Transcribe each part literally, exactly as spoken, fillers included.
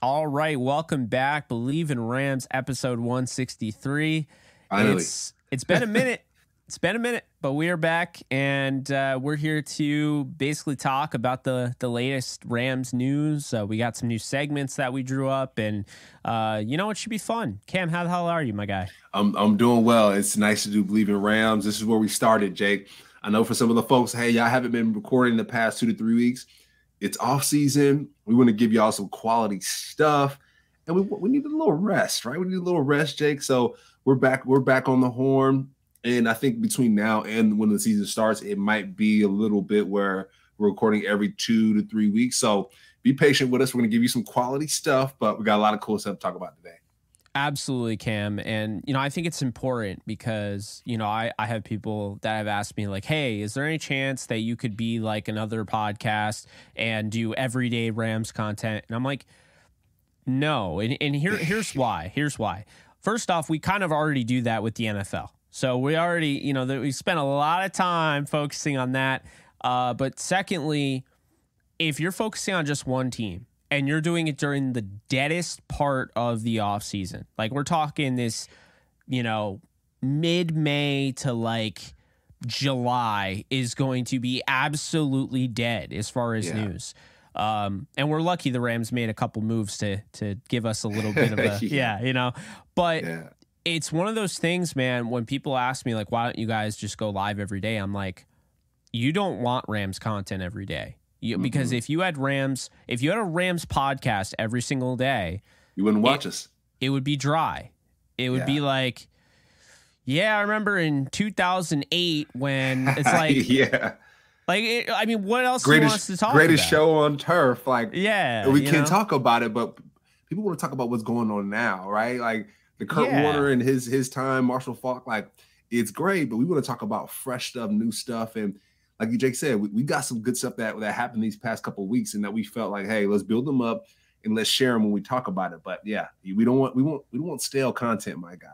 All right, welcome back. Believe in Rams, episode one sixty-three. Finally. It's it's been a minute. It's been a minute, but we are back, and uh, we're here to basically talk about the the latest Rams news. Uh, we got some new segments that we drew up, and uh, you know it should be fun. Cam, how the hell are you, my guy? I'm I'm doing well. It's nice to do Believe in Rams. This is where we started, Jake. I know for some of the folks, hey, y'all haven't been recording the past two to three weeks. It's off season. We want to give y'all some quality stuff, and we we need a little rest, right? We need a little rest, Jake. So we're back. We're back on the horn. And I think between now and when the season starts, it might be a little bit where we're recording every two to three weeks. So be patient with us. We're going to give you some quality stuff, but we got a lot of cool stuff to talk about today. Absolutely, Cam. And, you know, I think it's important because, you know, I, I have people that have asked me like, hey, is there any chance that you could be like another podcast and do everyday Rams content? And I'm like, no. And, and here here's why. Here's why. First off, we kind of already do that with the N F L. So we already, you know, that we spent a lot of time focusing on that. Uh, but secondly, if you're focusing on just one team and you're doing it during the deadest part of the off season, like we're talking this, you know, mid-May to like July is going to be absolutely dead as far as yeah. news. Um, and we're lucky the Rams made a couple moves to to give us a little bit of a, yeah. yeah, you know, but yeah. It's one of those things, man, when people ask me, like, why don't you guys just go live every day? I'm like, you don't want Rams content every day. You, mm-hmm. Because if you had Rams, if you had a Rams podcast every single day, you wouldn't watch it, us. It would be dry. It would yeah. be like, yeah, I remember in two thousand eight when it's like, yeah. Like, it, I mean, what else greatest, do you want us to talk greatest about? show on turf. Like, yeah, we can know? talk about it, but people want to talk about what's going on now, right? Like, the Kurt yeah. Warner and his his time, Marshall Faulk, like it's great, but we want to talk about fresh stuff, new stuff, and like you Jake said, we, we got some good stuff that that happened these past couple of weeks, and that we felt like, hey, let's build them up and let's share them when we talk about it. But yeah, we don't want we want we don't want stale content, my guy.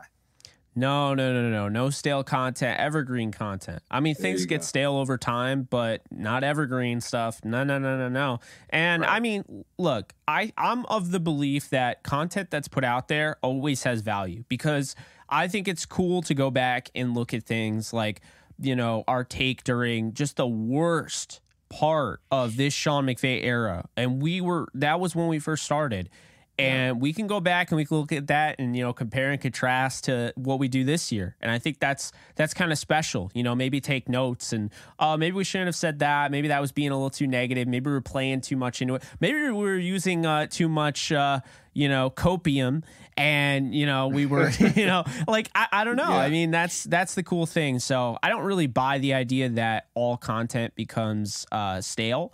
No, no, no, no, no, no stale content, evergreen content. I mean, things get go. stale over time, but not evergreen stuff. No, no, no, no, no. And right. I mean, look, I, I'm of the belief that content that's put out there always has value because I think it's cool to go back and look at things like, you know, our take during just the worst part of this Sean McVay era. And we were, that was when we first started. And we can go back and we can look at that and, you know, compare and contrast to what we do this year. And I think that's that's kind of special. You know, maybe take notes and uh, maybe we shouldn't have said that. Maybe that was being a little too negative. Maybe we were playing too much into it. Maybe we were using uh, too much, uh, you know, copium. And, you know, we were, you know, like, I, I don't know. Yeah. I mean, that's that's the cool thing. So I don't really buy the idea that all content becomes uh, stale.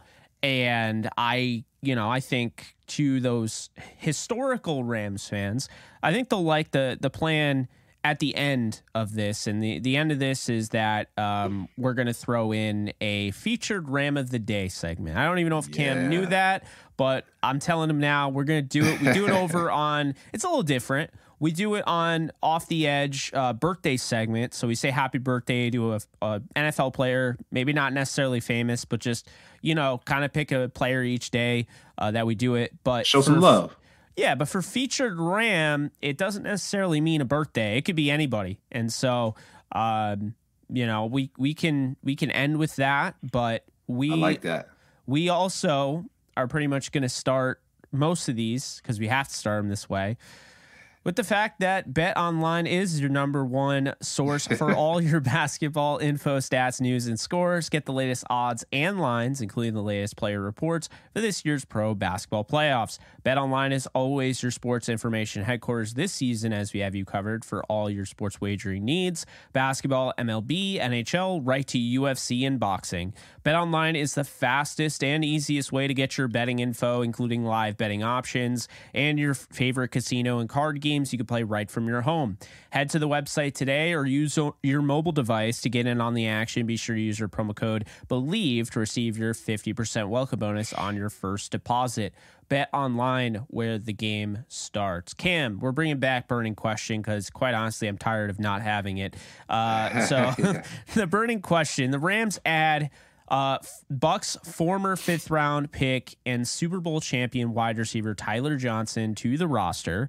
And I, you know, I think to those historical Rams fans, I think they'll like the the plan at the end of this. And the, the end of this is that um, we're going to throw in a featured Ram of the Day segment. I don't even know if Cam yeah. knew that, but I'm telling him now we're going to do it. We do it over on, it's a little different. We do it on Off the Edge uh, birthday segment. So we say happy birthday to a, a N F L player, maybe not necessarily famous, but just, you know, kind of pick a player each day uh, that we do it. But show some love. Yeah, but for featured Ram, it doesn't necessarily mean a birthday. It could be anybody. And so, um, you know, we we can we can end with that. But we I like that. We also are pretty much going to start most of these because we have to start them this way. With the fact that BetOnline is your number one source for all your basketball info, stats, news, and scores. Get the latest odds and lines, including the latest player reports for this year's pro basketball playoffs. BetOnline is always your sports information headquarters this season, as we have you covered for all your sports wagering needs. Basketball, M L B, N H L, right to U F C and boxing. BetOnline is the fastest and easiest way to get your betting info, including live betting options and your favorite casino and card games you can play right from your home. Head to the website today or use your mobile device to get in on the action. Be sure to use your promo code BELIEVE to receive your fifty percent welcome bonus on your first deposit. Bet online where the game starts. Cam, we're bringing back burning question because quite honestly, I'm tired of not having it. Uh, so the burning question, the Rams add Uh, Bucks former fifth round pick and Super Bowl champion wide receiver Tyler Johnson to the roster.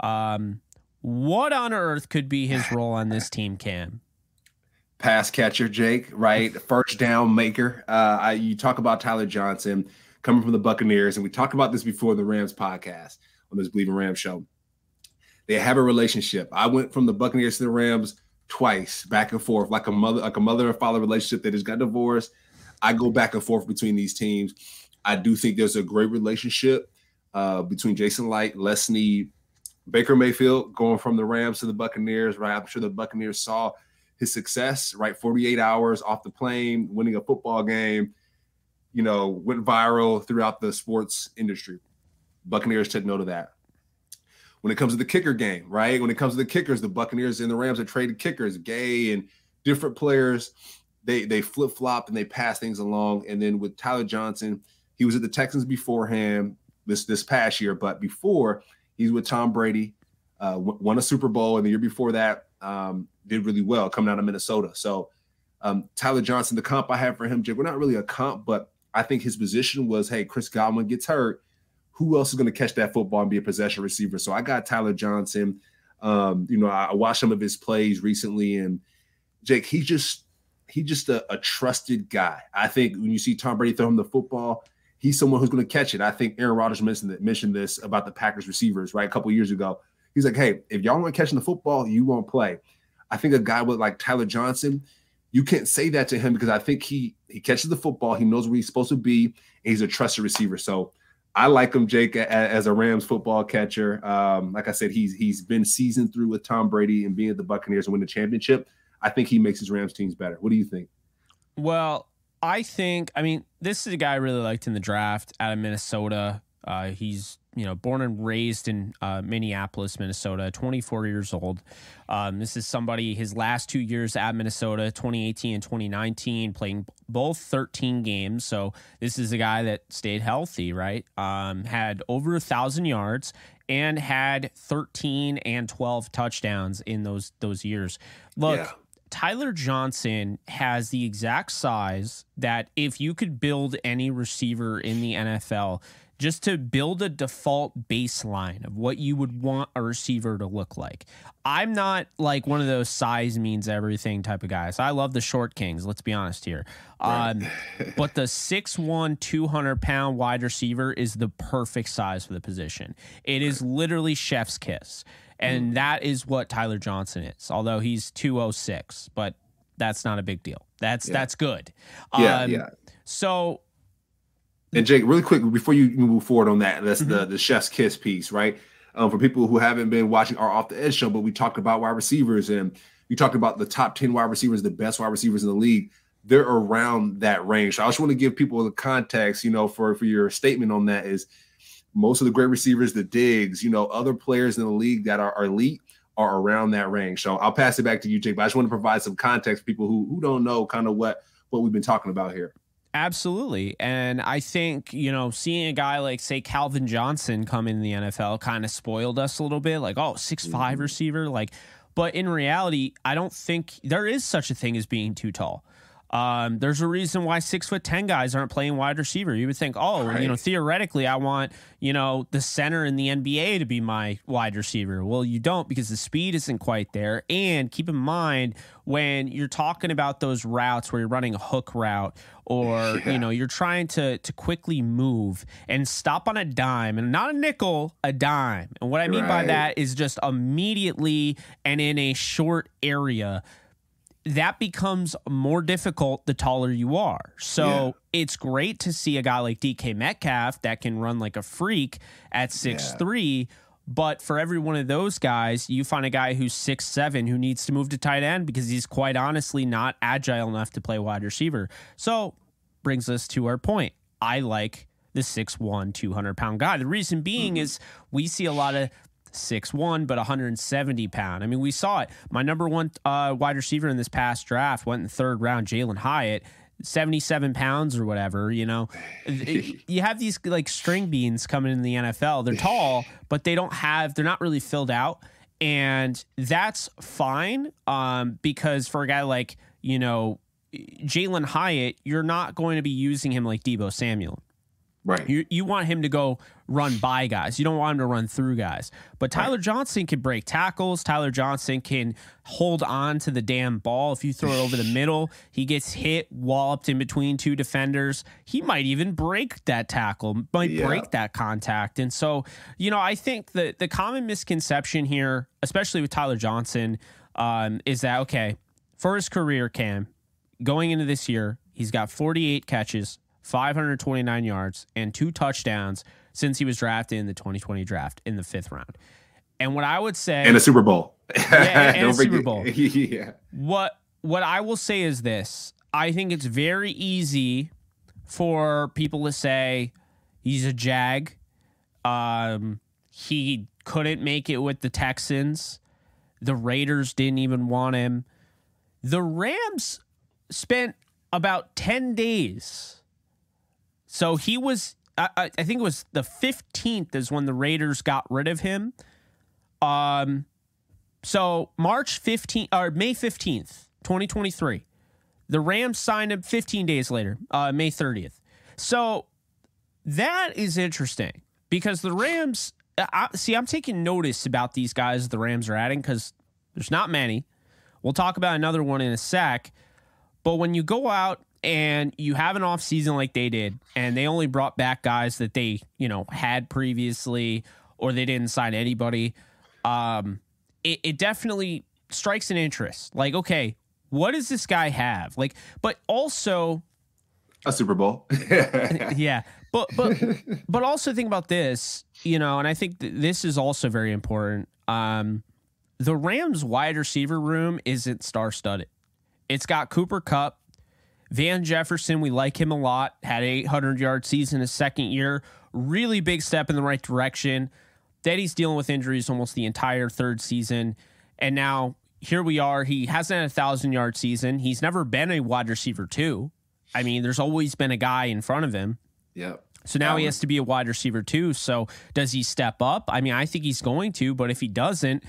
Um, what on earth could be his role on this team, Cam? Pass catcher, Jake, right? First down maker. Uh, I, you talk about Tyler Johnson coming from the Buccaneers, and we talked about this before the Rams podcast on this Believe in Rams show. They have a relationship. I went from the Buccaneers to the Rams twice, back and forth, like a mother, like a mother and father relationship that just got divorced. I go back and forth between these teams. I do think there's a great relationship uh, between Jason Licht, Les Snead, Baker Mayfield going from the Rams to the Buccaneers, right? I'm sure the Buccaneers saw his success, right? forty-eight hours off the plane, winning a football game, you know, went viral throughout the sports industry. Buccaneers took note of that. When it comes to the kicker game, right? When it comes to the kickers, the Buccaneers and the Rams have traded kickers, Gay and different players. They they flip-flopped and they passed things along. And then with Tyler Johnson, he was at the Texans beforehand this, this past year. But before, he's with Tom Brady, uh, w- won a Super Bowl. And the year before that, um, did really well coming out of Minnesota. So um, Tyler Johnson, the comp I have for him, Jake, we're not really a comp, but I think his position was, hey, Chris Godwin gets hurt. Who else is going to catch that football and be a possession receiver? So I got Tyler Johnson. Um, you know, I, I watched some of his plays recently, and Jake, he just he's just a, a trusted guy. I think when you see Tom Brady throw him the football, he's someone who's going to catch it. I think Aaron Rodgers mentioned, mentioned this about the Packers receivers, right, a couple of years ago. He's like, hey, if y'all aren't catching the football, you won't play. I think a guy with like Tyler Johnson, you can't say that to him because I think he he catches the football. He knows where he's supposed to be, and he's a trusted receiver. So I like him, Jake, as a Rams football catcher. Um, like I said, he's he's been seasoned through with Tom Brady and being at the Buccaneers and win the championship. I think he makes his Rams teams better. What do you think? Well, I think, I mean, this is a guy I really liked in the draft out of Minnesota. Uh, he's, you know, born and raised in uh, Minneapolis, Minnesota, twenty-four years old. Um, this is somebody, his last two years at Minnesota, twenty eighteen and twenty nineteen, playing both thirteen games. So this is a guy that stayed healthy, right? Um, had over a thousand yards and had thirteen and twelve touchdowns in those, those years. Look, yeah. Tyler Johnson has the exact size that if you could build any receiver in the N F L, just to build a default baseline of what you would want a receiver to look like. I'm not like one of those size means everything type of guys. I love the short kings, let's be honest here. Right. Um, but the six one, two hundred pound wide receiver is the perfect size for the position. It is literally chef's kiss. And mm. that is what Tyler Johnson is, although he's two oh six, but that's not a big deal. That's yeah. that's good. Yeah, um, yeah. So... And Jake, really quick, before you move forward on that, that's mm-hmm. the, the chef's kiss piece, right? Um, for people who haven't been watching our Off the Edge show, but we talked about wide receivers and you talked about the top ten wide receivers, the best wide receivers in the league. They're around that range. So I just want to give people the context, you know, for, for your statement on that is most of the great receivers, the Diggs, you know, other players in the league that are, are elite are around that range. So I'll pass it back to you, Jake, but I just want to provide some context for people who, who don't know kind of what, what we've been talking about here. Absolutely. And I think, you know, seeing a guy like, say, Calvin Johnson come in the N F L kind of spoiled us a little bit. Like, oh, six five mm-hmm. receiver. Like, but in reality, I don't think there is such a thing as being too tall. Um, there's a reason why six foot ten guys aren't playing wide receiver. You would think, oh, right. you know, theoretically, I want, you know, the center in the N B A to be my wide receiver. Well, you don't because the speed isn't quite there. And keep in mind when you're talking about those routes where you're running a hook route or, yeah. you know, you're trying to to quickly move and stop on a dime and not a nickel, a dime. And what I mean right. by that is just immediately and in a short area. That becomes more difficult the taller you are. So yeah. it's great to see a guy like D K Metcalf that can run like a freak at six three. Yeah. But for every one of those guys, you find a guy who's six seven who needs to move to tight end because he's quite honestly not agile enough to play wide receiver. So brings us to our point. I like the six one, two hundred pound guy. The reason being mm-hmm. is we see a lot of six one, but one hundred seventy pound. I mean, we saw it. My number one uh, wide receiver in this past draft went in the third round, Jalen Hyatt, seventy-seven pounds or whatever, you know. You have these like string beans coming in the N F L. They're tall, but they don't have, they're not really filled out. And that's fine um, because for a guy like, you know, Jalen Hyatt, you're not going to be using him like Deebo Samuel. Right. You you want him to go run by guys. You don't want him to run through guys. But Tyler right. Johnson can break tackles. Tyler Johnson can hold on to the damn ball. If you throw it over the middle, he gets hit, walloped in between two defenders. He might even break that tackle, might yeah. break that contact. And so, you know, I think the, the common misconception here, especially with Tyler Johnson, um, is that, okay, for his career, Cam, going into this year, he's got forty-eight catches, five hundred twenty-nine yards, and two touchdowns since he was drafted in the twenty twenty draft in the fifth round. And what I would say... And a Super Bowl. Yeah, and, and a Super Bowl. yeah. What, what I will say is this. I think it's very easy for people to say he's a Jag. Um, he couldn't make it with the Texans. The Raiders didn't even want him. The Rams spent about ten days. So he was, I, I think it was the fifteenth is when the Raiders got rid of him. Um, so March fifteenth or May fifteenth, twenty twenty-three, the Rams signed him fifteen days later, uh, May thirtieth. So that is interesting because the Rams, I, see, I'm taking notice about these guys the Rams are adding because there's not many. We'll talk about another one in a sec. But when you go out and you have an off season like they did, and they only brought back guys that they, you know, had previously, or they didn't sign anybody, um, it, it definitely strikes an interest. Like, okay, what does this guy have? Like, but also a Super Bowl. yeah. But, but, but also think about this, you know, and I think th- this is also very important. Um, the Rams wide receiver room isn't star studded. It's got Cooper Kupp, Van Jefferson. We like him a lot. Had an eight hundred yard season his second year. Really big step in the right direction. Then he's dealing with injuries almost the entire third season. And now here we are. He hasn't had a thousand yard season. He's never been a wide receiver too. I mean, there's always been a guy in front of him. Yep. So now um, he has to be a wide receiver too. So does he step up? I mean, I think he's going to, but if he doesn't,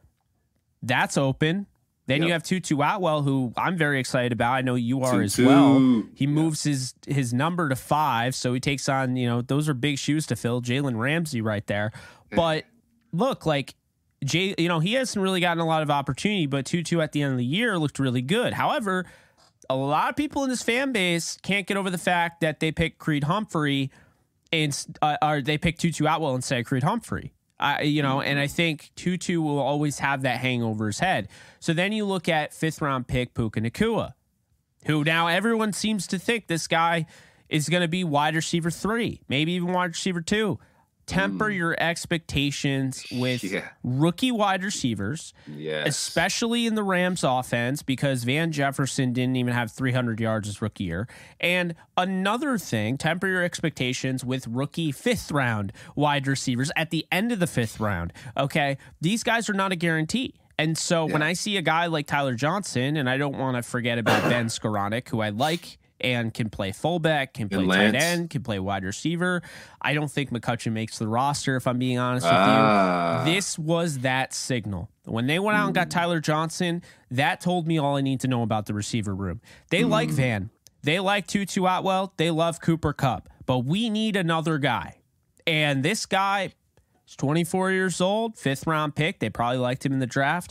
that's open. Then yep. you have Tutu Atwell, who I'm very excited about. I know you are Tutu. as well. He moves yep. his his number to five, so he takes on, you know, those are big shoes to fill. Jalen Ramsey right there. But look, like, Jay, you know, he hasn't really gotten a lot of opportunity, but Tutu at the end of the year looked really good. However, a lot of people in this fan base can't get over the fact that they picked Creed Humphrey, and uh, or they picked Tutu Atwell instead of Creed Humphrey. I, you know, and I think Tutu will always have that hang over his head. So then you look at fifth round pick Puka Nacua, who now everyone seems to think this guy is going to be wide receiver three, maybe even wide receiver two. Temper mm. your expectations with yeah. rookie wide receivers, yes. especially in the Rams offense, because Van Jefferson didn't even have three hundred yards his rookie year. And another thing, temper your expectations with rookie fifth round wide receivers at the end of the fifth round. Okay, these guys are not a guarantee. And so yeah. when I see a guy like Tyler Johnson, and I don't want to forget about Ben Skoranek, who I like and can play fullback, can play tight end, can play wide receiver. I don't think McCutcheon makes the roster, if I'm being honest with uh, you. This was that signal. When they went out and got Tyler Johnson, that told me all I need to know about the receiver room. They mm. like Van. They like Tutu Atwell. They love Cooper Kupp. But we need another guy. And this guy is twenty-four years old, fifth round pick. They probably liked him in the draft.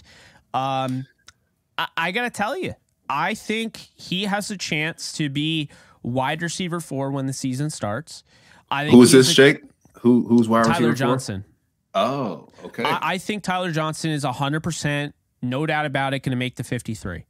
Um, I, I got to tell you, I think he has a chance to be wide receiver four when the season starts. I think Who is this, a, Jake? Who Who's wide Tyler receiver Johnson. For? Oh, okay. I, I think Tyler Johnson is one hundred percent, no doubt about it, going to make the fifty-three.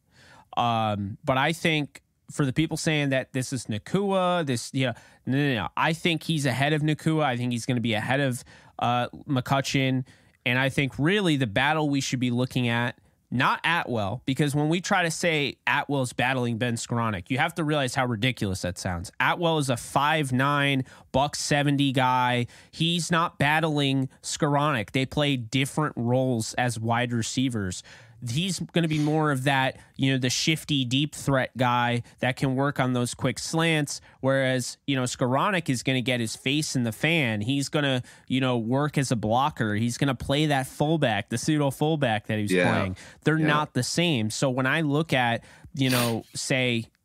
Um, but I think for the people saying that this is Nacua, this, you know, no, no, no. I think he's ahead of Nacua. I think he's going to be ahead of uh, McCutcheon. And I think really the battle we should be looking at, not Atwell, because when we try to say Atwell's battling Ben Skoranek, you have to realize how ridiculous that sounds. Atwell is a five nine, buck seventy guy. He's not battling Skoranek. They play different roles as wide receivers. He's going to be more of that, you know, the shifty deep threat guy that can work on those quick slants. Whereas, you know, Skoranek is going to get his face in the fan. He's going to, you know, work as a blocker. He's going to play that fullback, the pseudo fullback that he's yeah. playing. They're yeah. not the same. So when I look at, you know, say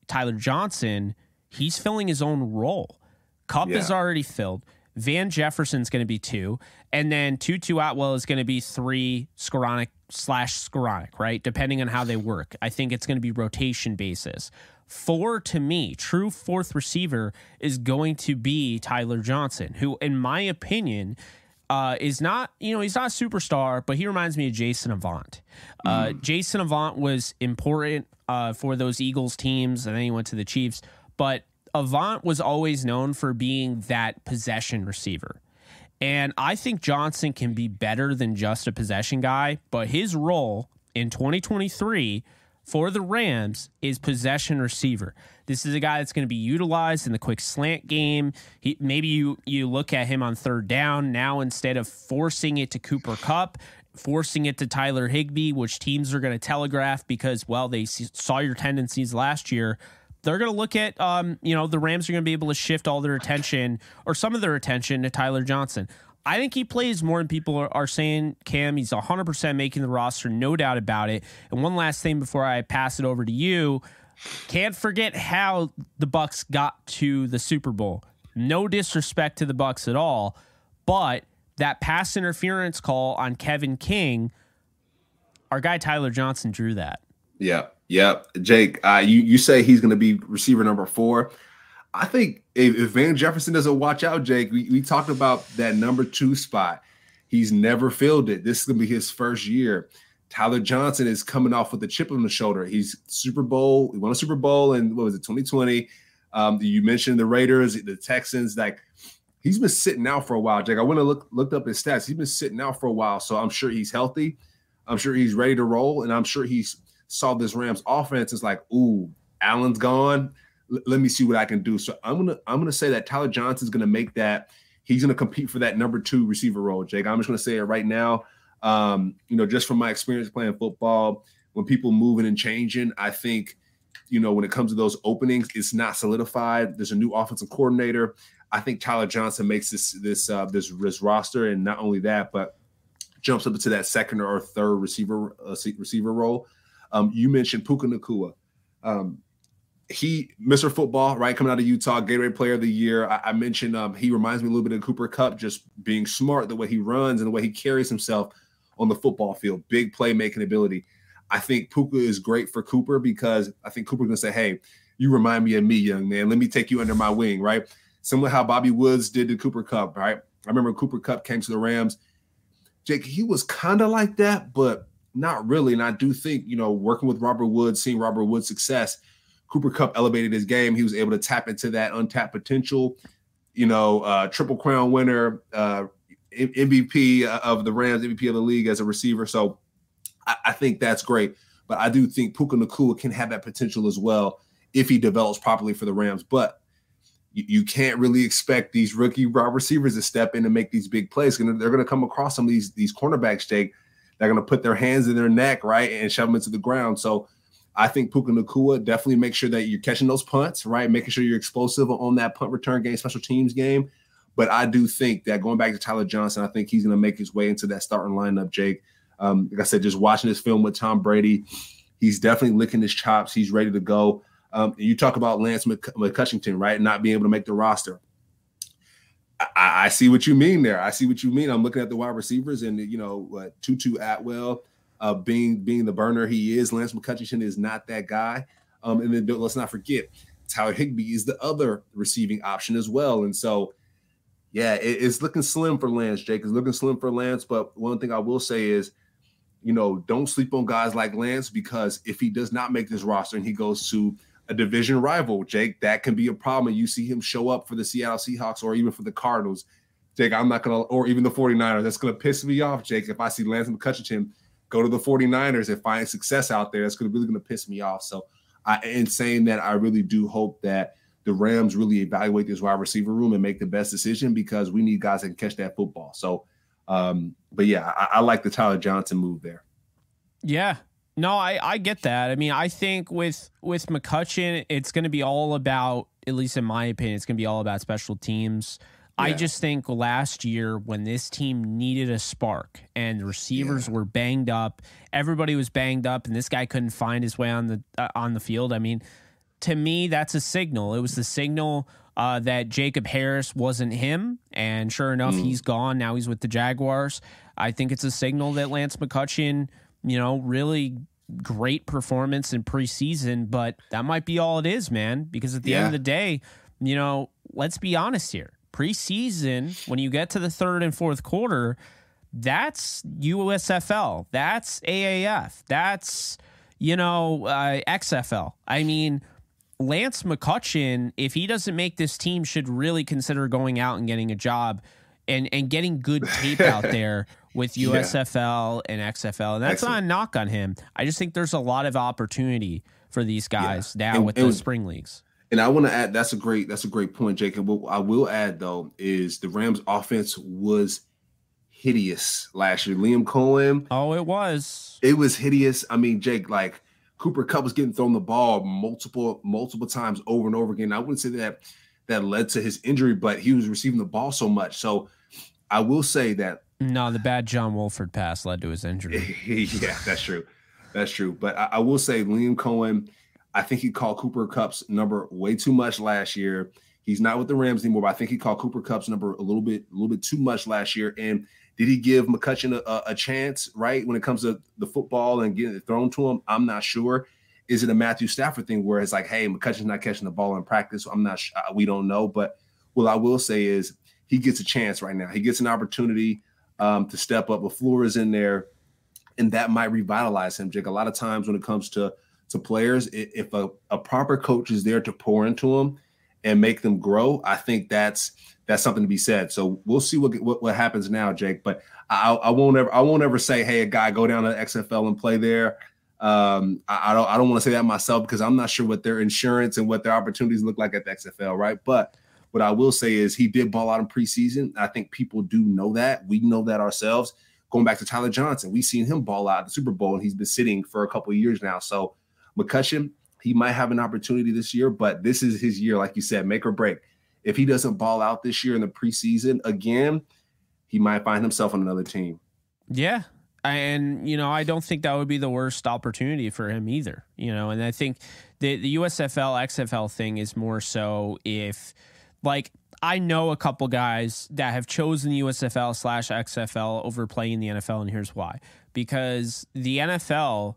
Tyler Johnson, he's filling his own role. Kupp Yeah. is already filled. Van Jefferson's going to be two. And then Tutu Atwell is going to be three, Skoranek slash Skoranek, right? Depending on how they work. I think it's going to be rotation basis. Four, to me, true fourth receiver is going to be Tyler Johnson, who, in my opinion, uh, is not, you know, he's not a superstar, but he reminds me of Jason Avant. Uh, mm. Jason Avant was important uh, for those Eagles teams, and then he went to the Chiefs. But Avant was always known for being that possession receiver. And I think Johnson can be better than just a possession guy, but his role in twenty twenty-three for the Rams is possession receiver. This is a guy that's going to be utilized in the quick slant game. He, maybe you you look at him on third down now, instead of forcing it to Cooper Kupp, forcing it to Tyler Higbee, which teams are going to telegraph because, well, they saw your tendencies last year. They're going to look at, um, you know, the Rams are going to be able to shift all their attention or some of their attention to Tyler Johnson. I think he plays more than people are, are saying. Cam, he's one hundred percent making the roster, no doubt about it. And one last thing before I pass it over to you, can't forget how the Bucs got to the Super Bowl. No disrespect to the Bucs at all, but that pass interference call on Kevin King, our guy Tyler Johnson drew that. Yeah, yeah. Jake, uh, you, you say he's going to be receiver number four. I think if, if Van Jefferson doesn't watch out, Jake, we, we talked about that number two spot. He's never filled it. This is going to be his first year. Tyler Johnson is coming off with a chip on the shoulder. He's Super Bowl. He won a Super Bowl in, what was it, twenty twenty. Um, you mentioned the Raiders, the Texans. Like, he's been sitting out for a while, Jake. I went and look, looked up his stats. He's been sitting out for a while, so I'm sure he's healthy. I'm sure he's ready to roll, and I'm sure he's saw this Rams offense is like, ooh, Allen's gone. L- let me see what I can do. So I'm gonna I'm gonna say that Tyler Johnson's gonna make that. He's gonna compete for that number two receiver role, Jake. I'm just gonna say it right now. Um, you know, just from my experience playing football, when people moving and changing, I think, you know, when it comes to those openings, it's not solidified. There's a new offensive coordinator. I think Tyler Johnson makes this this uh, this, this roster, and not only that, but jumps up into that second or third receiver uh, receiver role. Um, you mentioned Puka Nacua. Um, he, Mister Football, right, coming out of Utah, Gatorade Player of the Year. I, I mentioned um, he reminds me a little bit of Cooper Kupp, just being smart, the way he runs and the way he carries himself on the football field. Big playmaking ability. I think Puka is great for Cooper because I think Cooper's going to say, hey, you remind me of me, young man. Let me take you under my wing, right? Similar to how Bobby Woods did to Cooper Kupp, right? I remember Cooper Kupp came to the Rams. Jake, he was kind of like that, but not really. And I do think, you know, working with Robert Woods, seeing Robert Woods' success, Cooper Kupp elevated his game. He was able to tap into that untapped potential, you know, uh, Triple Crown winner, uh, M V P of the Rams, M V P of the league as a receiver. So I, I think that's great. But I do think Puka Nacua can have that potential as well if he develops properly for the Rams. But you, you can't really expect these rookie wide receivers to step in and make these big plays. And they're going to come across some of these, these cornerbacks, Jake. They're going to put their hands in their neck, right, and shove them into the ground. So I think Puka Nacua, definitely make sure that you're catching those punts, right, making sure you're explosive on that punt return game, special teams game. But I do think that going back to Tyler Johnson, I think he's going to make his way into that starting lineup, Jake. Um, like I said, just watching this film with Tom Brady, he's definitely licking his chops. He's ready to go. Um, you talk about Lance McC- McCutcheon, right, not being able to make the roster. I, I see what you mean there. I see what you mean. I'm looking at the wide receivers and, you know, uh, Tutu Atwell uh, being being the burner he is. Lance McCutcheon is not that guy. Um, and then let's not forget, Tyler Higbee is the other receiving option as well. And so, yeah, it, it's looking slim for Lance, Jake. It's looking slim for Lance. But one thing I will say is, you know, don't sleep on guys like Lance, because if he does not make this roster and he goes to a division rival, Jake, that can be a problem. And you see him show up for the Seattle Seahawks or even for the Cardinals, Jake, I'm not going to, or even the 49ers. That's going to piss me off, Jake. If I see Lance McCutcheon go to the 49ers and find success out there, that's going to really going to piss me off. So I, in saying that, I really do hope that the Rams really evaluate this wide receiver room and make the best decision, because we need guys that can catch that football. So, um, but yeah, I, I like the Tyler Johnson move there. Yeah. No, I, I get that. I mean, I think with with McCutcheon, it's going to be all about, at least in my opinion, it's going to be all about special teams. Yeah. I just think last year when this team needed a spark and the receivers yeah. were banged up, everybody was banged up, and this guy couldn't find his way on the uh, on the field. I mean, to me, that's a signal. It was the signal uh, that Jacob Harris wasn't him. And sure enough, mm. he's gone. Now he's with the Jaguars. I think it's a signal that Lance McCutcheon, you know, really great performance in preseason, but that might be all it is, man, because at the yeah. end of the day, you know, let's be honest here. Preseason, when you get to the third and fourth quarter, that's U S F L. That's A A F. That's, you know, uh, X F L. I mean, Lance McCutcheon, if he doesn't make this team, should really consider going out and getting a job and, and getting good tape out there with U S F L yeah. and X F L. And that's Excellent. Not a knock on him. I just think there's a lot of opportunity for these guys yeah. now and, with and, the spring leagues. And I want to add, that's a great, that's a great point, Jacob. What I will add, though, is the Rams offense was hideous last year. Liam Cohen. Oh, it was. It was hideous. I mean, Jake, like Cooper Kupp was getting thrown the ball multiple, multiple times over and over again. I wouldn't say that that led to his injury, but he was receiving the ball so much. So I will say that. No, the bad John Wolford pass led to his injury. Yeah, that's true. That's true. But I, I will say Liam Cohen, I think he called Cooper Kupp's number way too much last year. He's not with the Rams anymore, but I think he called Cooper Kupp's number a little bit, a little bit too much last year. And did he give McCutcheon a, a chance, right, when it comes to the football and getting it thrown to him? I'm not sure. Is it a Matthew Stafford thing where it's like, hey, McCutcheon's not catching the ball in practice? So I'm not sure. We don't know. But what I will say is he gets a chance right now. He gets an opportunity um, to step up. LaFleur is in there, and that might revitalize him, Jake. A lot of times when it comes to, to players, if a, a proper coach is there to pour into them and make them grow, I think that's that's something to be said. So we'll see what what, what happens now, Jake. But I, I won't ever I won't ever say, hey, a guy go down to the X F L and play there. Um, I, I don't I don't want to say that myself because I'm not sure what their insurance and what their opportunities look like at the X F L, right? But what I will say is he did ball out in preseason. I think people do know that. We know that ourselves. Going back to Tyler Johnson, we've seen him ball out at the Super Bowl, and he's been sitting for a couple of years now. So McCutcheon, he might have an opportunity this year, but this is his year, like you said, make or break. If he doesn't ball out this year in the preseason again, he might find himself on another team. Yeah. And, you know, I don't think that would be the worst opportunity for him either, you know, and I think the, the U S F L, X F L thing is more so if, like, I know a couple guys that have chosen the U S F L slash X F L over playing the N F L, and here's why. Because the N F L,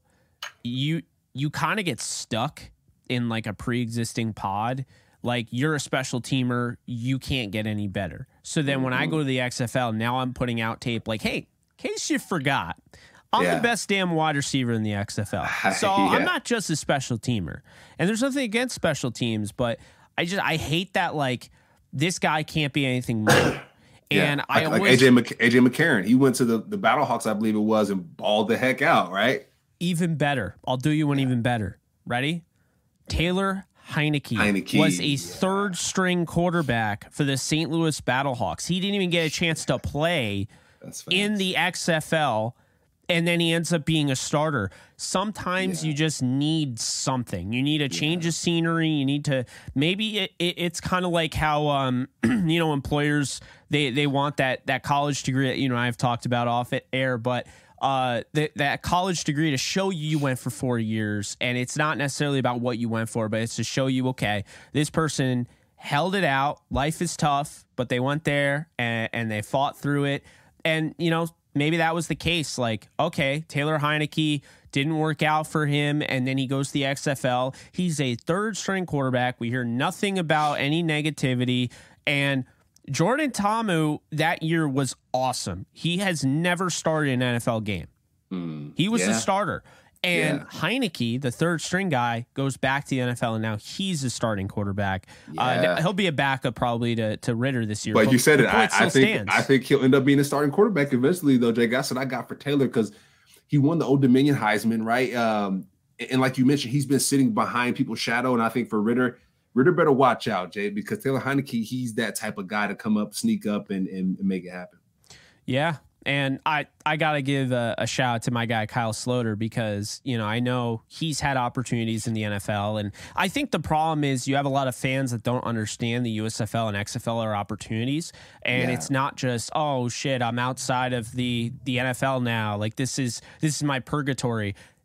you you kind of get stuck in like a pre-existing pod. Like, you're a special teamer, you can't get any better. So then when I go to the X F L, now I'm putting out tape like, hey, in case you forgot, I'm yeah. the best damn wide receiver in the X F L. So yeah. I'm not just a special teamer. And there's nothing against special teams, but I just I hate that, like, this guy can't be anything more. And yeah. I like, always, like A J Mc, A J McCarron, he went to the, the Battlehawks, I believe it was, and balled the heck out, right? Even better. I'll do you one yeah. even better. Ready? Taylor Heineke, Heineke was a yeah. third string quarterback for the Saint Louis Battlehawks. He didn't even get a chance to play in the X F L, and then he ends up being a starter. Sometimes yeah. you just need something. You need a change yeah. of scenery. You need to maybe it, it, it's kind of like how um you know employers they they want that that college degree. You know, I've talked about off it air, but uh that that college degree to show you you went for four years, and it's not necessarily about what you went for, but it's to show you, okay, this person held it out. Life is tough, but they went there and, and they fought through it. And you know, maybe that was the case. Like, okay, Taylor Heineke didn't work out for him, and then he goes to the X F L. He's a third string quarterback. We hear nothing about any negativity. And Jordan Ta'amu that year was awesome. He has never started an N F L game. Mm, he was yeah. a starter. And yeah. Heineke, the third string guy, goes back to the N F L, and now he's a starting quarterback. Yeah. Uh, he'll be a backup probably to, to Ritter this year. But, but you said it. I, I think stands. I think he'll end up being a starting quarterback eventually, though, Jake. That's what I got for Taylor because he won the Old Dominion Heisman, right? Um, and like you mentioned, he's been sitting behind people's shadow. And I think for Ritter, Ritter better watch out, Jay, because Taylor Heineke, he's that type of guy to come up, sneak up, and, and, and make it happen. Yeah. And I, I got to give a, a shout out to my guy, Kyle Sloter, because, you know, I know he's had opportunities in the N F L. And I think the problem is you have a lot of fans that don't understand the U S F L and X F L are opportunities. And yeah. it's not just, oh, shit, I'm outside of the, the N F L now. Like, this is this is my purgatory.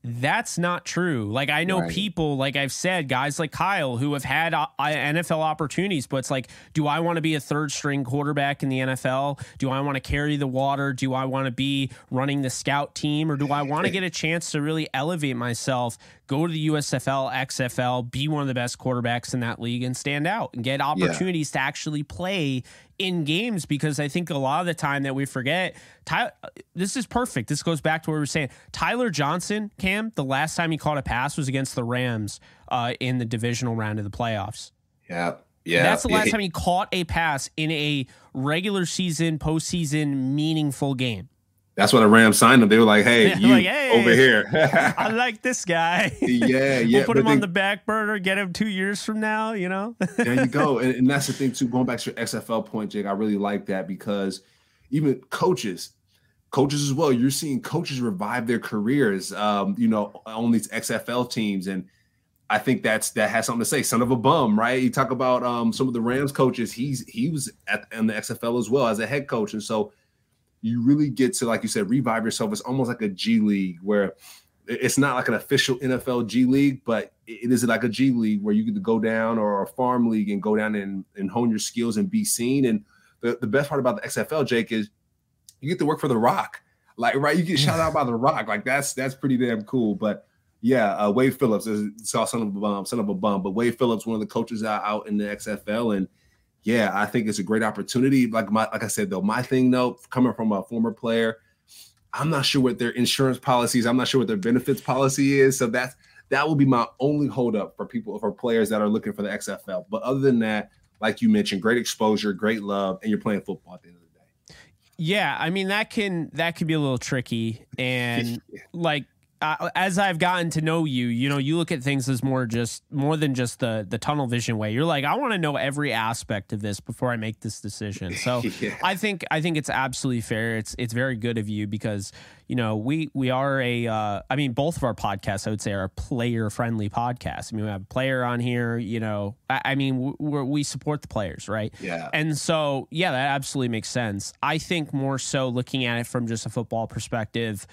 That's not true. Like, I know Right. people, like I've said, guys like Kyle who have had uh, N F L opportunities, but it's like, do I want to be a third string quarterback in the N F L? Do I want to carry the water? Do I want to be running the scout team? Or do I want to get a chance to really elevate myself, go to the U S F L, X F L, be one of the best quarterbacks in that league and stand out and get opportunities yeah. to actually play in games? Because I think a lot of the time that we forget, Ty, this is perfect. This goes back to what we were saying. Tyler Johnson, Cam, the last time he caught a pass was against the Rams uh, in the divisional round of the playoffs. Yeah. Yeah. That's the last yeah. time he caught a pass in a regular season, postseason, meaningful game. That's when the Rams signed him. They were like, hey, you like, hey, over here. I like this guy. Yeah, yeah. We'll put him they, on the back burner, get him two years from now, you know? There you go. And, and that's the thing, too. Going back to your X F L point, Jake, I really like that because even coaches, coaches as well, you're seeing coaches revive their careers, um, you know, on these X F L teams. And I think that's that has something to say. Son of a bum, right? You talk about um, some of the Rams coaches. He's he was at in the X F L as well as a head coach. And so you really get to, like you said, revive yourself. It's almost like a G League where it's not like an official N F L G League, but it is like a G League where you get to go down, or a farm league and go down and, and hone your skills and be seen. And the, the best part about the X F L, Jake, is you get to work for The Rock. Like, right, you get shot out by The Rock. Like, that's that's pretty damn cool. But yeah, uh, Wade Phillips is saw son of a bum, son of a bum. But Wade Phillips, one of the coaches out, out in the X F L, and yeah, I think it's a great opportunity. Like my, like I said, though, my thing, though, coming from a former player, I'm not sure what their insurance policy is. I'm not sure what their benefits policy is. So that's that will be my only holdup for people, for players that are looking for the X F L. But other than that, like you mentioned, great exposure, great love, and you're playing football at the end of the day. Yeah, I mean that can that can be a little tricky, and yeah. like. Uh, as I've gotten to know you, you know, you look at things as more just more than just the the tunnel vision way. You're like, I want to know every aspect of this before I make this decision. So yeah. I think I think it's absolutely fair. It's it's very good of you because, you know, we we are a uh, I mean, both of our podcasts, I would say, are player friendly podcasts. I mean, we have a player on here, you know, I, I mean, we we support the players, right? Yeah. And so, yeah, that absolutely makes sense. I think more so looking at it from just a football perspective,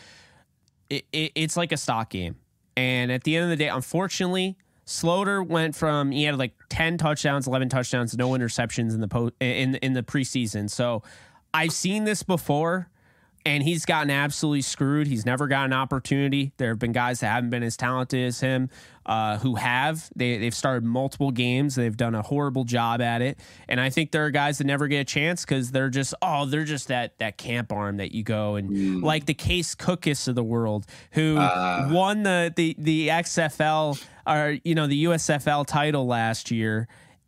It, it, it's like a stock game. And at the end of the day, unfortunately, Slaughter went from, he had like ten touchdowns, eleven touchdowns, no interceptions in the po- in in the preseason. So I've seen this before, and he's gotten absolutely screwed. He's never got an opportunity. There have been guys that haven't been as talented as him uh, who have. They, they've started multiple games. They've done a horrible job at it. And I think there are guys that never get a chance because they're just, oh, they're just that that camp arm that you go and mm. like the Case Cookus of the world who uh. won the, the, the X F L or, you know, the U S F L title last year.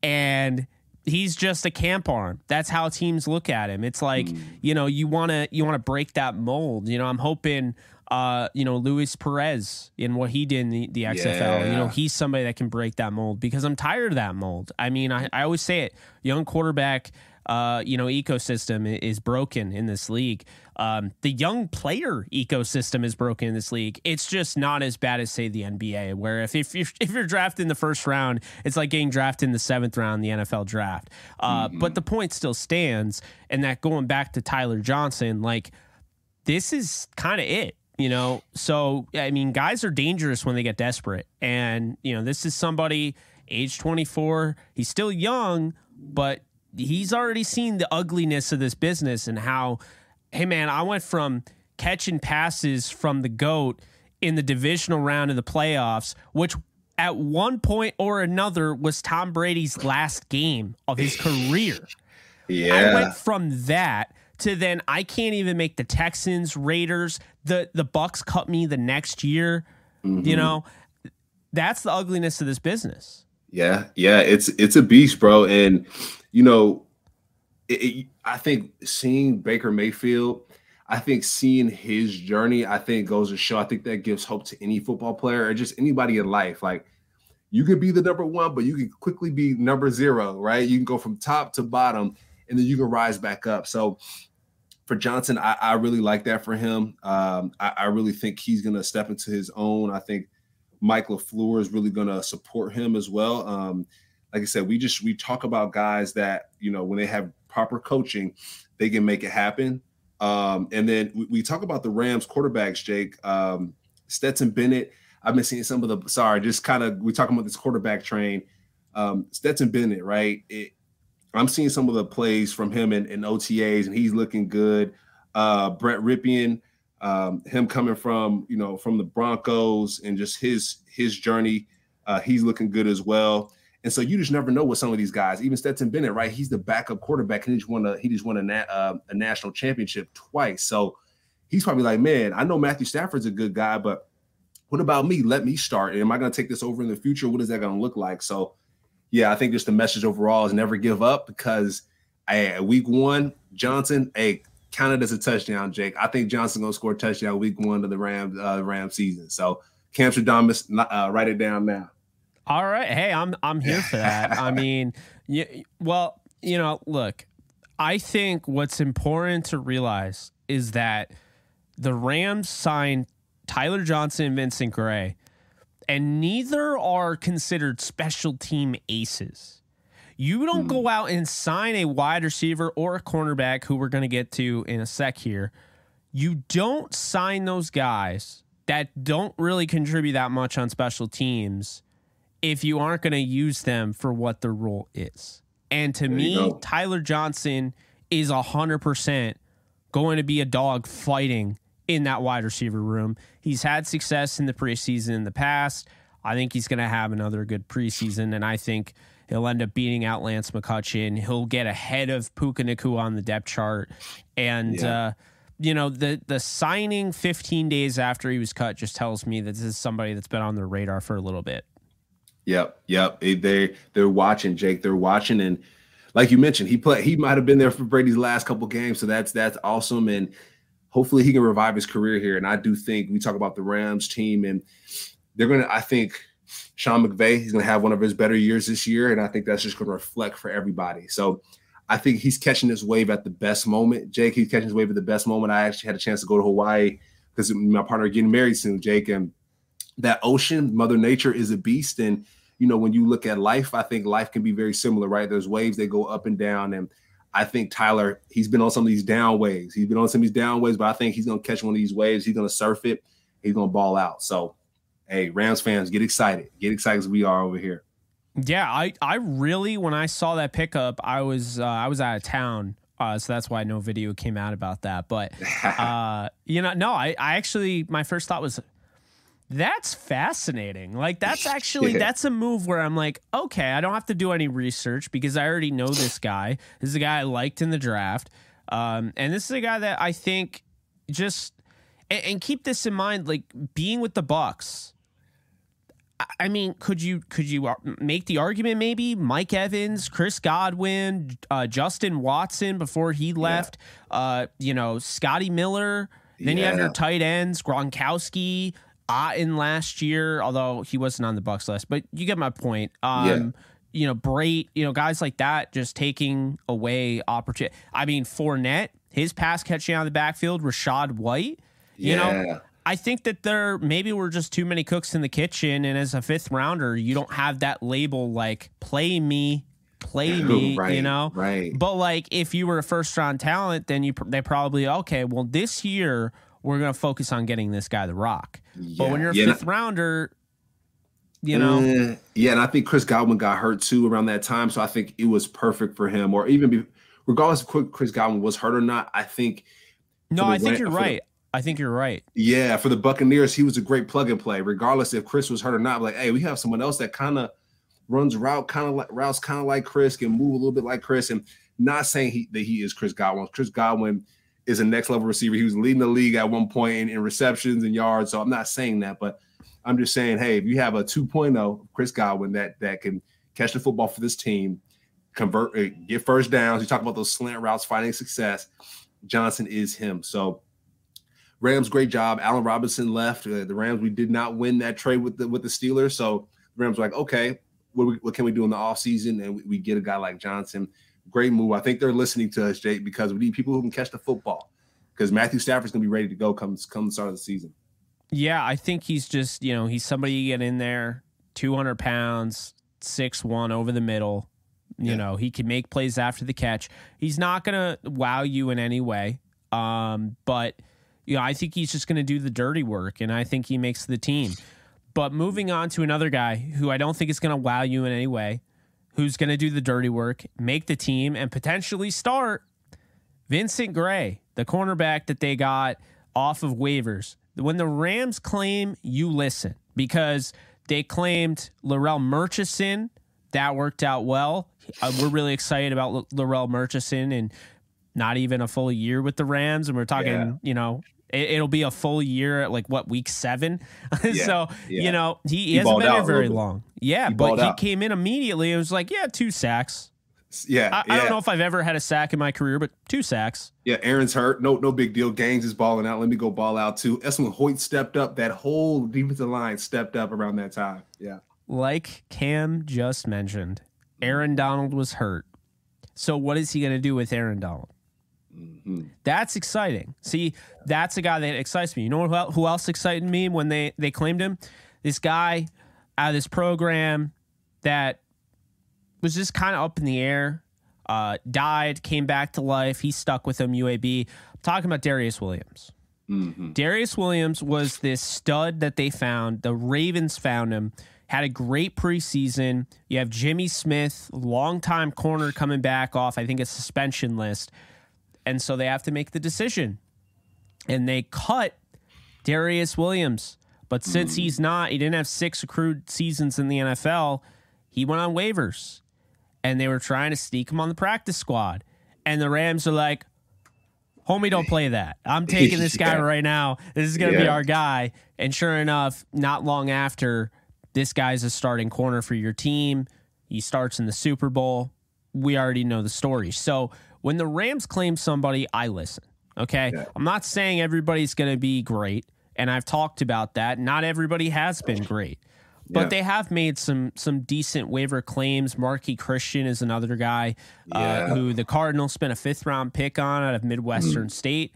And he's just a camp arm. That's how teams look at him. It's like, mm. you know, you want to you want to break that mold. You know, I'm hoping, uh, you know, Luis Perez in what he did in the, the X F L, yeah. you know, he's somebody that can break that mold because I'm tired of that mold. I mean, I, I always say it, young quarterback, uh, you know, ecosystem is broken in this league. Um, the young player ecosystem is broken in this league. It's just not as bad as, say, the N B A, where if if you're, if you're drafted in the first round, it's like getting drafted in the seventh round in the N F L draft. Uh, mm-hmm. But the point still stands, and that going back to Tyler Johnson, like this is kind of it. You know, so, I mean, guys are dangerous when they get desperate. And, you know, this is somebody age twenty-four. He's still young, but he's already seen the ugliness of this business and how, hey, man, I went from catching passes from the GOAT in the divisional round of the playoffs, which at one point or another was Tom Brady's last game of his career. Yeah. I went from that to then I can't even make the Texans, Raiders, the the Bucks cut me the next year. Mm-hmm. You know, that's the ugliness of this business. Yeah, yeah, it's it's a beast, bro. And you know, it, it, I think seeing Baker Mayfield, I think seeing his journey, I think goes to show. I think that gives hope to any football player or just anybody in life. Like you could be the number one, but you can quickly be number zero, right? You can go from top to bottom, and then you can rise back up. So for Johnson, I, I really like that for him. Um, I, I really think he's going to step into his own. I think Mike LaFleur is really going to support him as well. Um, like I said, we just we talk about guys that, you know, when they have proper coaching, they can make it happen. Um, and then we, we talk about the Rams quarterbacks, Jake. Um, Stetson Bennett, I've been seeing some of the, sorry, just kind of, we're talking about this quarterback train. Um, Stetson Bennett, right? It, I'm seeing some of the plays from him in, in O T As, and he's looking good. Uh, Brett Ripien, um, him coming from, you know, from the Broncos and just his his journey, uh, he's looking good as well. And so you just never know with some of these guys. Even Stetson Bennett, right? He's the backup quarterback, and he just won a he just won a, na- uh, a national championship twice. So he's probably like, man, I know Matthew Stafford's a good guy, but what about me? Let me start. Am I going to take this over in the future? What is that going to look like? So, yeah, I think just the message overall is never give up, because hey, week one, Johnson, hey, counted as a touchdown, Jake. I think Johnson going to score a touchdown week one of the Rams uh, Ram season. So, Camstradamus, uh, write it down now. All right. Hey, I'm I'm here for that. I mean, you, well, you know, look, I think what's important to realize is that the Rams signed Tyler Johnson and Vincent Gray, and neither are considered special team aces. You don't go out and sign a wide receiver or a cornerback, who we're going to get to in a sec here. You don't sign those guys that don't really contribute that much on special teams if you aren't going to use them for what their role is. And to There me, Tyler Johnson is one hundred percent going to be a dog fighting in that wide receiver room. He's had success in the preseason in the past. I think he's going to have another good preseason, and I think he'll end up beating out Lance McCutcheon. He'll get ahead of Puka Nacua on the depth chart. And, yeah. uh, you know, the the signing fifteen days after he was cut just tells me that this is somebody that's been on their radar for a little bit. Yep, yep. They they're watching, Jake. They're watching, and like you mentioned, he play he might have been there for Brady's last couple games, so that's that's awesome. And hopefully he can revive his career here. And I do think we talk about the Rams team, and they're gonna. I think Sean McVay, he's gonna have one of his better years this year, and I think that's just gonna reflect for everybody. So I think he's catching this wave at the best moment. Jake, he's catching his wave at the best moment. I actually had a chance to go to Hawaii because my partner getting married soon, Jake, and that ocean, Mother Nature is a beast. And, you know, when you look at life, I think life can be very similar, right? There's waves that go up and down. And I think Tyler, he's been on some of these down waves. He's been on some of these down waves, but I think he's going to catch one of these waves. He's going to surf it. He's going to ball out. So, hey, Rams fans, get excited. Get excited as we are over here. Yeah, I, I really, when I saw that pickup, I was uh, I was out of town, uh, so that's why no video came out about that. But, uh, you know, no, I, I actually, my first thought was, that's fascinating. Like, that's actually, yeah. that's a move where I'm like, okay, I don't have to do any research because I already know this guy. This is a guy I liked in the draft. Um, and this is a guy that I think just, and, and keep this in mind, like being with the Bucs. I mean, could you could you make the argument maybe Mike Evans, Chris Godwin, uh, Justin Watson before he left, yeah. uh, you know, Scotty Miller. Then yeah. you have your tight ends, Gronkowski, Otten last year, although he wasn't on the Bucs list. But you get my point. Um, yeah. You know, Brait, you know, guys like that just taking away opportunity. I mean, Fournette, his pass catching out of the backfield, Rachaad White, you yeah. know. I think that there maybe we're just too many cooks in the kitchen, and as a fifth rounder, you don't have that label like play me, play me, right, you know. Right. But like if you were a first round talent, then you they probably okay. Well, this year we're gonna focus on getting this guy the rock. Yeah, but when you're a yeah, fifth rounder, you know, uh, yeah, and I think Chris Godwin got hurt too around that time, so I think it was perfect for him. Or even be, regardless of Chris Godwin was hurt or not, I think. No, I think you're right. I think you're right. Yeah, for the Buccaneers, he was a great plug and play, regardless if Chris was hurt or not. Like, hey, we have someone else that kind of runs route, kind of like routes, kind of like Chris, can move a little bit like Chris. And not saying he, that he is Chris Godwin. Chris Godwin is a next level receiver. He was leading the league at one point in, in receptions and yards. So I'm not saying that, but I'm just saying, hey, if you have a two point oh Chris Godwin that that can catch the football for this team, convert, get first downs. You talk about those slant routes, finding success. Johnson is him. So. Rams, great job. Allen Robinson left. Uh, the Rams, we did not win that trade with the with the Steelers. So the Rams were like, okay, what, we, what can we do in the offseason? And we, we get a guy like Johnson. Great move. I think they're listening to us, Jake, because we need people who can catch the football. Because Matthew Stafford's going to be ready to go come, come the start of the season. Yeah, I think he's just, you know, he's somebody you get in there, two hundred pounds, six one over the middle. You yeah. know, he can make plays after the catch. He's not going to wow you in any way, um, but – You know, I think he's just going to do the dirty work, and I think he makes the team. But moving on to another guy who I don't think is going to wow you in any way, who's going to do the dirty work, make the team, and potentially start, Vincent Gray, the cornerback that they got off of waivers. When the Rams claim, you listen, because they claimed Larrell Murchison. That worked out well. Uh, we're really excited about L- Larrell Murchison, and not even a full year with the Rams. And we're talking, yeah. you know, it, it'll be a full year at like what, week seven. Yeah, so, yeah. you know, he, he, he hasn't been here very long. Yeah. He but he out. came in immediately. It was like, yeah, two sacks. Yeah, I, yeah. I don't know if I've ever had a sack in my career, but two sacks. Yeah, Aaron's hurt. No, no big deal. Gaines is balling out. Let me go ball out too. That's when Hoyt stepped up. That whole defensive line stepped up around that time. Yeah. Like Cam just mentioned, Aaron Donald was hurt. So what is he going to do with Aaron Donald? Mm-hmm. That's exciting. See, that's a guy that excites me. You know who, who else excited me when they, they claimed him? This guy out of this program that was just kind of up in the air, uh, died, came back to life. He stuck with him, U A B. I'm talking about Darius Williams. Mm-hmm. Darius Williams was this stud that they found. The Ravens found him. Had a great preseason. You have Jimmy Smith, longtime corner, coming back off, I think, a suspension list. And so they have to make the decision. And they cut Darius Williams. But since mm-hmm. he's not, he didn't have six accrued seasons in the N F L, he went on waivers. And they were trying to sneak him on the practice squad. And the Rams are like, homie, don't play that. I'm taking this guy yeah. right now. This is going to yeah. be our guy. And sure enough, not long after, this guy's a starting corner for your team. He starts in the Super Bowl. We already know the story. So when the Rams claim somebody, I listen. Okay? Yeah. I'm not saying everybody's going to be great, and I've talked about that. Not everybody has been great. But yeah. they have made some some decent waiver claims. Marquis Christian is another guy uh, yeah. who the Cardinals spent a fifth-round pick on out of Midwestern mm. State.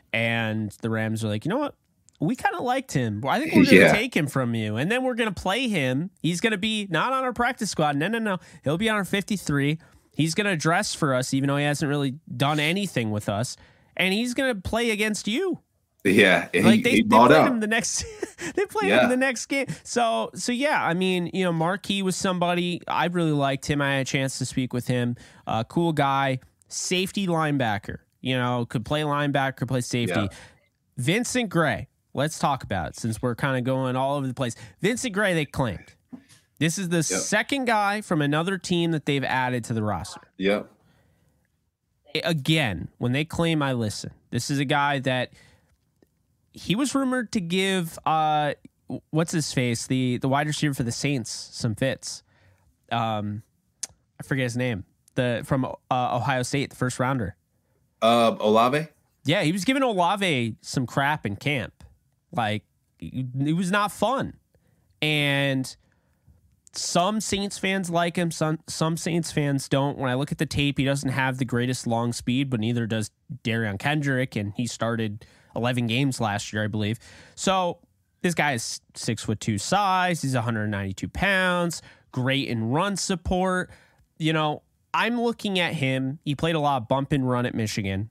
And the Rams are like, you know what? We kind of liked him. I think we're going to yeah. take him from you. And then we're going to play him. He's going to be not on our practice squad. No, no, no. He'll be on our fifty-three. He's going to dress for us, even though he hasn't really done anything with us. And he's going to play against you. Yeah, like they, he they played out. him the next. they played yeah. him the next game. So, so yeah. I mean, you know, Marquis was somebody I really liked him. I had a chance to speak with him. Uh, cool guy, safety linebacker. You know, could play linebacker, could play safety. Yeah. Vincent Gray. Let's talk about it since we're kind of going all over the place. Vincent Gray, they claimed. This is the yep. second guy from another team that they've added to the roster. Yep. Again, when they claim, I listen. This is a guy that he was rumored to give, uh, what's his face, the the wide receiver for the Saints, some fits. Um, I forget his name. The from uh, Ohio State, the first rounder. Uh, Olave? Yeah, he was giving Olave some crap in camp. Like, it was not fun. And some Saints fans like him. Some some Saints fans don't. When I look at the tape, he doesn't have the greatest long speed, but neither does Darion Kendrick, and he started eleven games last year, I believe. So this guy is six foot two size. He's one hundred ninety-two pounds. Great in run support. You know, I'm looking at him. He played a lot of bump and run at Michigan.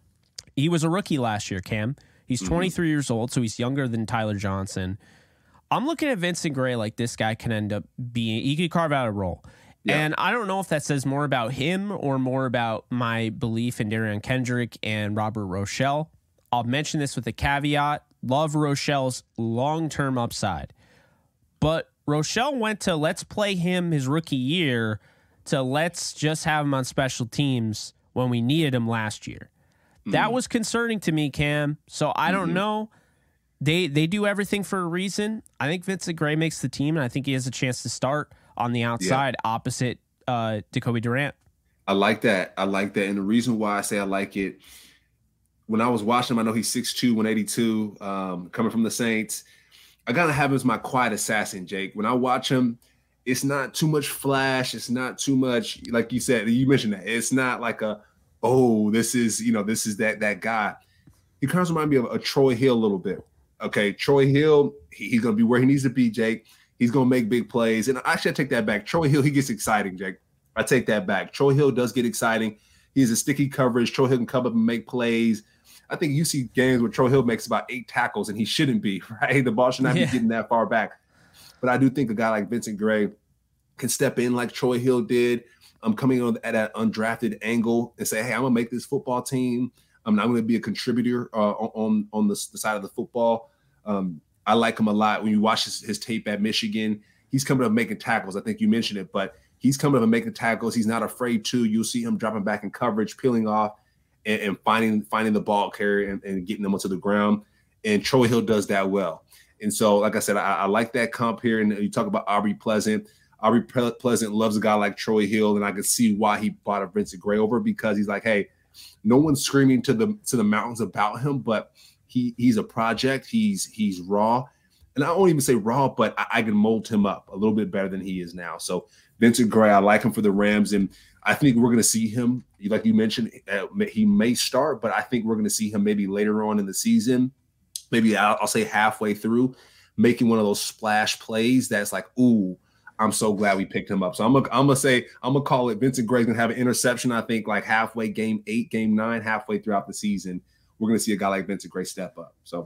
He was a rookie last year, Cam. He's twenty-three mm-hmm. years old, so he's younger than Tyler Johnson. I'm looking at Vincent Gray like this guy can end up being, he could carve out a role. Yeah. And I don't know if that says more about him or more about my belief in Darion Kendrick and Robert Rochelle. I'll mention this with a caveat. Love Rochelle's long-term upside. But Rochelle went to let's play him his rookie year to let's just have him on special teams when we needed him last year. Mm-hmm. That was concerning to me, Cam. So I don't mm-hmm. know. They they do everything for a reason. I think Vincent Gray makes the team, and I think he has a chance to start on the outside yeah. opposite uh, Jacoby Durant. I like that. I like that. And the reason why I say I like it, when I was watching him, I know he's six two, one eighty-two, um, coming from the Saints. I got to have him as my quiet assassin, Jake. When I watch him, it's not too much flash. It's not too much, like you said, you mentioned that. It's not like a, oh, this is, you know, this is that that guy. He kind of reminds me of a Troy Hill a little bit. Okay, Troy Hill, he, he's going to be where he needs to be, Jake. He's going to make big plays. And actually, I take that back. Troy Hill, he gets exciting, Jake. I take that back. Troy Hill does get exciting. He's a sticky coverage. Troy Hill can come up and make plays. I think you see games where Troy Hill makes about eight tackles and he shouldn't be, right? The ball should not yeah. be getting that far back. But I do think a guy like Vincent Gray can step in like Troy Hill did. I'm um, coming on at an undrafted angle and say, hey, I'm gonna make this football team. I'm not gonna be a contributor uh, on on the, the side of the football. Um, I like him a lot. When you watch his, his tape at Michigan, he's coming up making tackles. I think you mentioned it, but he's coming up and making tackles. He's not afraid to. You'll see him dropping back in coverage, peeling off, and, and finding finding the ball carrier and, and getting them onto the ground. And Troy Hill does that well. And so, like I said, I, I like that comp here. And you talk about Aubrey Pleasant. Aubrey Pleasant loves a guy like Troy Hill, and I can see why he bought a Vincent Gray over, because he's like, hey, no one's screaming to the to the mountains about him, but he he's a project. He's he's raw. And I won't even say raw, but I, I can mold him up a little bit better than he is now. So Vincent Gray, I like him for the Rams, and I think we're going to see him, like you mentioned, uh, he may start, but I think we're going to see him maybe later on in the season, maybe I'll, I'll say halfway through, making one of those splash plays that's like, ooh, I'm so glad we picked him up. So I'm gonna I'm gonna say I'm gonna call it Vincent Gray's gonna have an interception. I think like halfway game eight, game nine, halfway throughout the season, we're gonna see a guy like Vincent Gray step up. So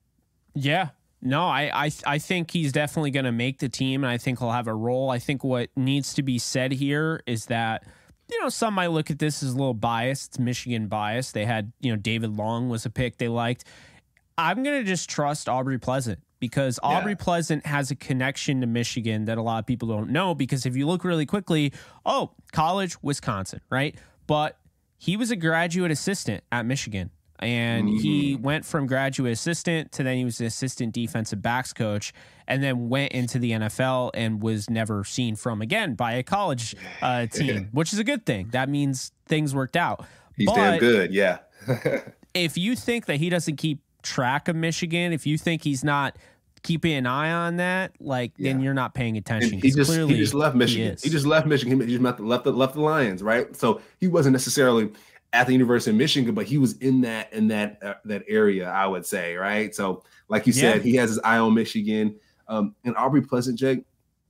yeah. No, I, I I think he's definitely going to make the team, and I think he'll have a role. I think what needs to be said here is that, you know, some might look at this as a little biased. It's Michigan bias. They had, you know, David Long was a pick they liked. I'm going to just trust Aubrey Pleasant, because Aubrey yeah. Pleasant has a connection to Michigan that a lot of people don't know, because if you look really quickly, oh, college, Wisconsin, right? But he was a graduate assistant at Michigan. And mm-hmm. he went from graduate assistant to then he was an assistant defensive backs coach, and then went into the N F L and was never seen from again by a college uh, team, which is a good thing. That means things worked out. He's but damn good, yeah. if you think that he doesn't keep track of Michigan, if you think he's not keeping an eye on that, like yeah. then you're not paying attention. He just he just left Michigan. He, he just left Michigan. He just left the, left the left the Lions, right? So he wasn't necessarily at the University of Michigan, but he was in that in that uh, that area, I would say, right? So, like you said, yeah. he has his eye on Michigan. Um, and Aubrey Pleasant, Jake,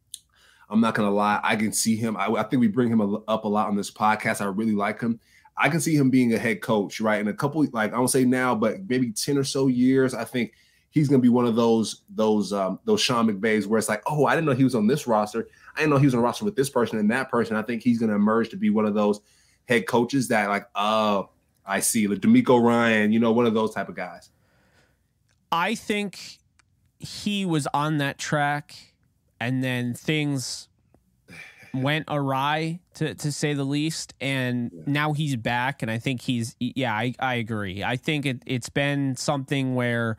I'm not gonna lie, I can see him. I, I think we bring him a, up a lot on this podcast. I really like him. I can see him being a head coach, right? In a couple, like I won't say now, but maybe ten or so years, I think he's gonna be one of those those um, those Sean McVays where it's like, oh, I didn't know he was on this roster. I didn't know he was on a roster with this person and that person. I think he's gonna emerge to be one of those head coaches that like, oh, I see, like D'Amico Ryan, you know, one of those type of guys. I think he was on that track, and then things went awry, to, to say the least, and yeah. now he's back, and I think he's, yeah, I, I agree. I think it, it's been something where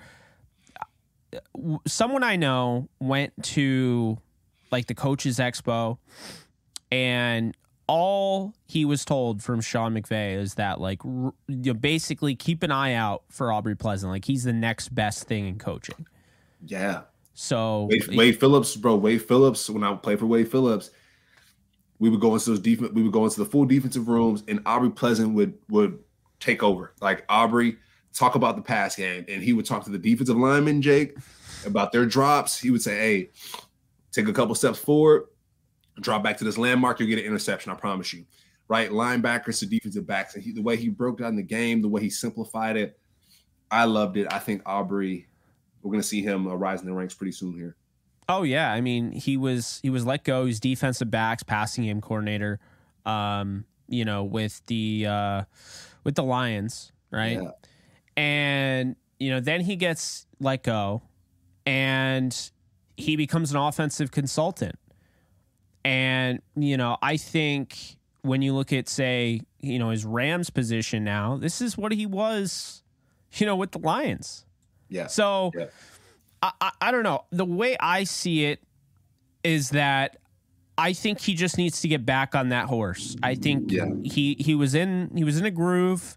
someone I know went to like the Coaches Expo, and all he was told from Sean McVay is that, like, you know, basically keep an eye out for Aubrey Pleasant. Like, he's the next best thing in coaching. Yeah. So Wade, Wade Phillips, bro, Wade Phillips, when I played for Wade Phillips, we would go into those defense, we would go into the full defensive rooms, and Aubrey Pleasant would would take over. Like, Aubrey talk about the pass game, and he would talk to the defensive linemen, Jake, about their drops. He would say, hey, take a couple steps forward, drop back to this landmark, you'll get an interception, I promise you. Right? Linebackers to defensive backs. And he, the way he broke down the game, the way he simplified it, I loved it. I think Aubrey, we're going to see him uh, rise in the ranks pretty soon here. Oh, yeah. I mean, he was he was let go. He's defensive backs, passing game coordinator, um, you know, with the uh, with the Lions, right? Yeah. And, you know, then he gets let go, and he becomes an offensive consultant. And, you know, I think when you look at, say, you know, his Rams position now, this is what he was, you know, with the Lions. Yeah. So yeah. I, I, I don't know. The way I see it is that I think he just needs to get back on that horse. I think yeah. he he was in he was in a groove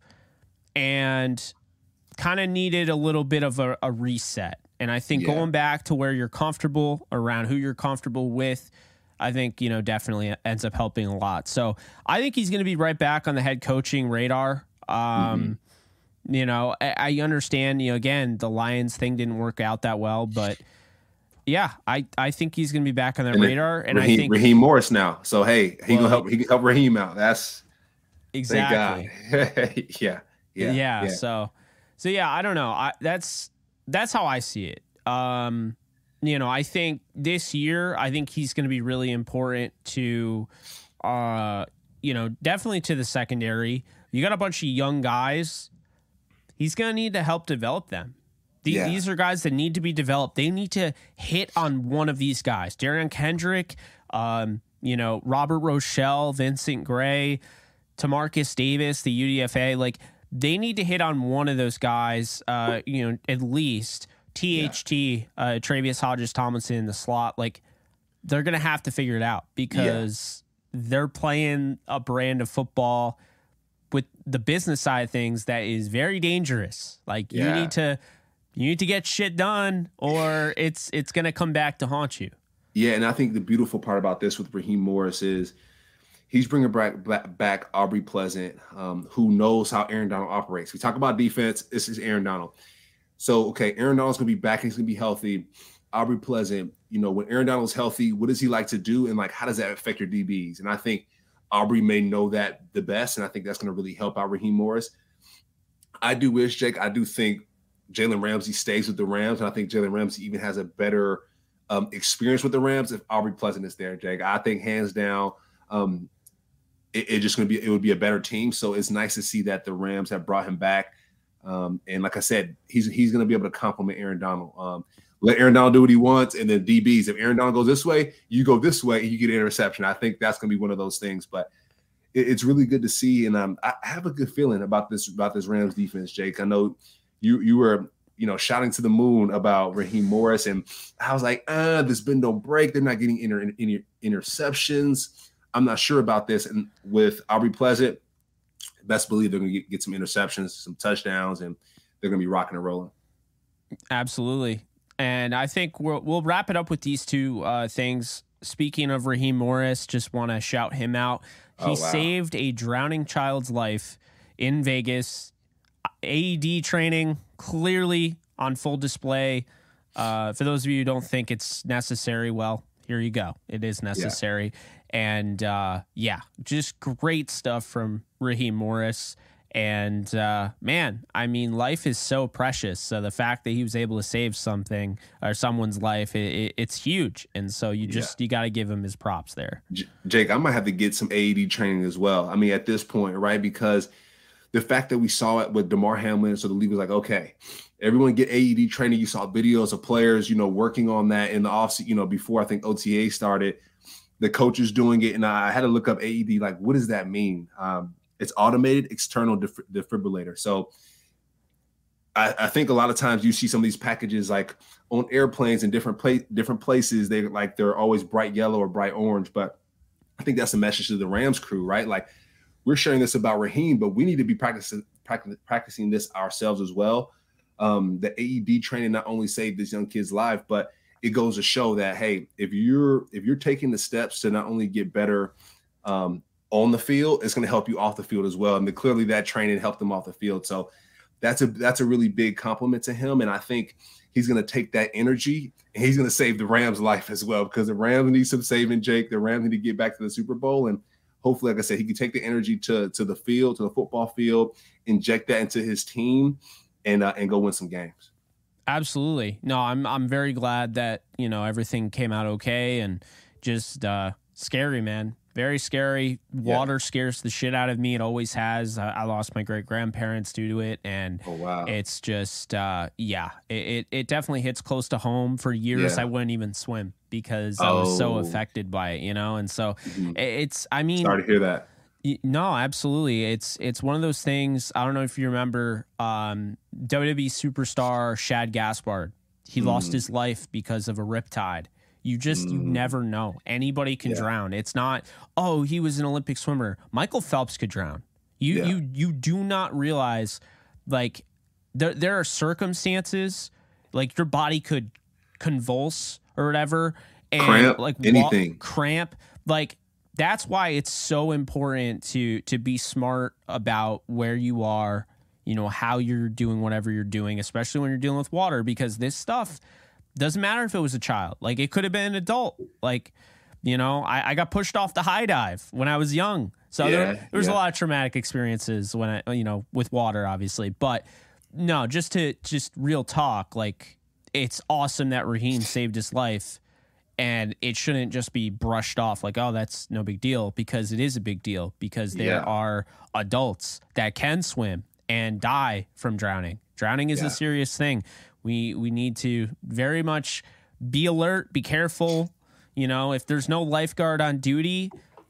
and kind of needed a little bit of a, a reset. And I think yeah. going back to where you're comfortable, around who you're comfortable with, I think, you know, definitely ends up helping a lot. So I think he's going to be right back on the head coaching radar. Um, mm-hmm. You know, I, I understand, you know, again, the Lions thing didn't work out that well, but yeah, I, I think he's going to be back on the and radar. And Raheem, I think Raheem Morris now. So, hey, he well, can help, he can help Raheem out. That's exactly. yeah, yeah, yeah. Yeah. So, So yeah, I don't know. I that's that's how I see it. Um, you know, I think this year, I think he's going to be really important to, uh, you know, definitely to the secondary. You got a bunch of young guys. He's going to need to help develop them. The, yeah. These are guys that need to be developed. They need to hit on one of these guys. Darian Kendrick, um, you know, Robert Rochelle, Vincent Gray, Tamarcus Davis, the U D F A. Like, they need to hit on one of those guys, uh, you know, at least. T H T, yeah. uh, Travius Hodges-Tomlinson in the slot. Like, they're going to have to figure it out because yeah. they're playing a brand of football with the business side of things that is very dangerous. Like, yeah. you need to you need to get shit done or it's it's going to come back to haunt you. Yeah, and I think the beautiful part about this with Raheem Morris is he's bringing back, back, back Aubrey Pleasant, um, who knows how Aaron Donald operates. We talk about defense. This is Aaron Donald. So, okay, Aaron Donald's going to be back. He's going to be healthy. Aubrey Pleasant, you know, when Aaron Donald's healthy, what does he like to do? And, like, how does that affect your D Bs? And I think Aubrey may know that the best, and I think that's going to really help out Raheem Morris. I do wish, Jake, I do think Jalen Ramsey stays with the Rams, and I think Jalen Ramsey even has a better um, experience with the Rams if Aubrey Pleasant is there, Jake. I think hands down um, it, it just going to be – it would be a better team. So it's nice to see that the Rams have brought him back. Um, and like I said, he's he's going to be able to complement Aaron Donald. Um, let Aaron Donald do what he wants, and then D Bs. If Aaron Donald goes this way, you go this way, and you get an interception. I think that's going to be one of those things. But it, it's really good to see, and um, I have a good feeling about this about this Rams defense, Jake. I know you you were you know shouting to the moon about Raheem Morris, and I was like, ah, this bend don't break. They're not getting inter, inter, interceptions. I'm not sure about this. And with Aubrey Pleasant, best believe they're going to get, get some interceptions, some touchdowns, and they're going to be rocking and rolling. Absolutely. And I think we'll, we'll wrap it up with these two uh, things. Speaking of Raheem Morris, just want to shout him out. He oh, wow. saved a drowning child's life in Vegas. A E D training clearly on full display. Uh, for those of you who don't think it's necessary, well, here you go. It is necessary. Yeah. And, uh, yeah, just great stuff from Raheem Morris. And, uh, man, I mean, life is so precious. So the fact that he was able to save something or someone's life, it, it, it's huge. And so you just yeah. you got to give him his props there. J- Jake, I might have to get some A E D training as well. I mean, at this point, right, because the fact that we saw it with DeMar Hamlin, so the league was like, okay, everyone get A E D training. You saw videos of players, you know, working on that in the offseason, you know, before I think O T A started. The coaches doing it, and I had to look up A E D. Like, what does that mean? Um, it's automated external def- defibrillator. So I, I think a lot of times you see some of these packages like on airplanes in different pla- different places. They like they're always bright yellow or bright orange. But I think that's a message to the Rams crew, right? Like, we're sharing this about Raheem, but we need to be practicing practicing, practicing this ourselves as well. Um, the A E D training not only saved this young kid's life, but it goes to show that, hey, if you're if you're taking the steps to not only get better um, on the field, it's going to help you off the field as well. And the, clearly that training helped him off the field. So that's a that's a really big compliment to him. And I think he's going to take that energy and he's going to save the Rams' life as well, because the Rams need some saving, Jake. The Rams need to get back to the Super Bowl. And hopefully, like I said, he can take the energy to, to the field, to the football field, inject that into his team, and uh, and go win some games. Absolutely. No, I'm I'm very glad that, you know, everything came out okay, and just uh, scary, man. Very scary. Water yeah. scares the shit out of me. It always has. I, I lost my great grandparents due to it, and oh, wow. it's just uh, yeah, it, it it definitely hits close to home. For years, yeah. I wouldn't even swim because oh. I was so affected by it, you know. And so mm-hmm. it's. I mean, sorry to hear that. No, absolutely. It's it's one of those things. I don't know if you remember um, W W E superstar Shad Gaspard. He mm. lost his life because of a riptide. You just mm. you never know. Anybody can yeah. drown. It's not, oh, he was an Olympic swimmer. Michael Phelps could drown. You yeah. you you do not realize, like, there there are circumstances, like your body could convulse or whatever, and cramp, like anything walk, cramp, like. That's why it's so important to to be smart about where you are, you know, how you're doing whatever you're doing, especially when you're dealing with water, because this stuff doesn't matter if it was a child. Like, it could have been an adult. Like, you know, I, I got pushed off the high dive when I was young. So yeah, there, there was yeah. a lot of traumatic experiences when I, you know, with water, obviously. But no, just to just real talk. Like, it's awesome that Raheem saved his life, and it shouldn't just be brushed off like, oh, that's no big deal, because it is a big deal, because there Yeah. are adults that can swim and die from drowning. Drowning is Yeah. a serious thing. We we need to very much be alert, be careful. You know, if there's no lifeguard on duty,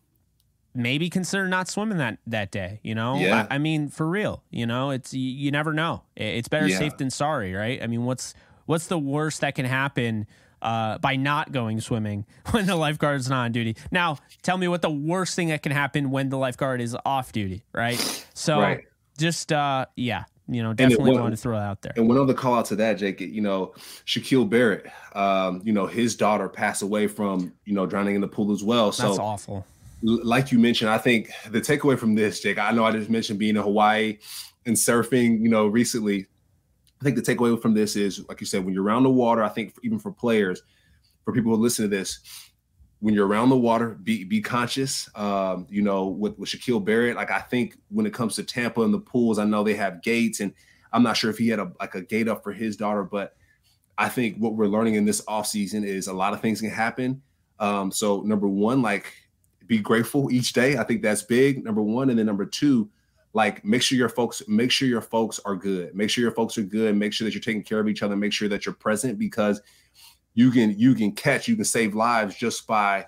maybe consider not swimming that, that day, you know? Yeah. I, I mean, for real, you know, it's, you, you never know. It's better Yeah. safe than sorry, right? I mean, what's, what's the worst that can happen uh, by not going swimming when the lifeguard's not on duty? Now, tell me what the worst thing that can happen when the lifeguard is off duty, right? So Right. just, uh, yeah, you know, then definitely one- wanted to throw that out there. And one other call out to that, Jake, you know, Shaquille Barrett, um, you know, his daughter passed away from, you know, drowning in the pool as well. So That's awful. l- like you mentioned, I think the takeaway from this, Jake, I know I just mentioned being in Hawaii and surfing, you know, recently. I think the takeaway from this is, like you said, when you're around the water, I think even for players, for people who listen to this, when you're around the water, be be conscious. Um, you know, with, with Shaquille Barrett, like I think when it comes to Tampa and the pools, I know they have gates, and I'm not sure if he had a like a gate up for his daughter, but I think what we're learning in this offseason is a lot of things can happen. Um, so number one, like be grateful each day. I think that's big, number one. And then number two, like make sure your folks, make sure your folks are good. Make sure your folks are good. Make sure that you're taking care of each other. Make sure that you're present, because you can you can catch, you can save lives just by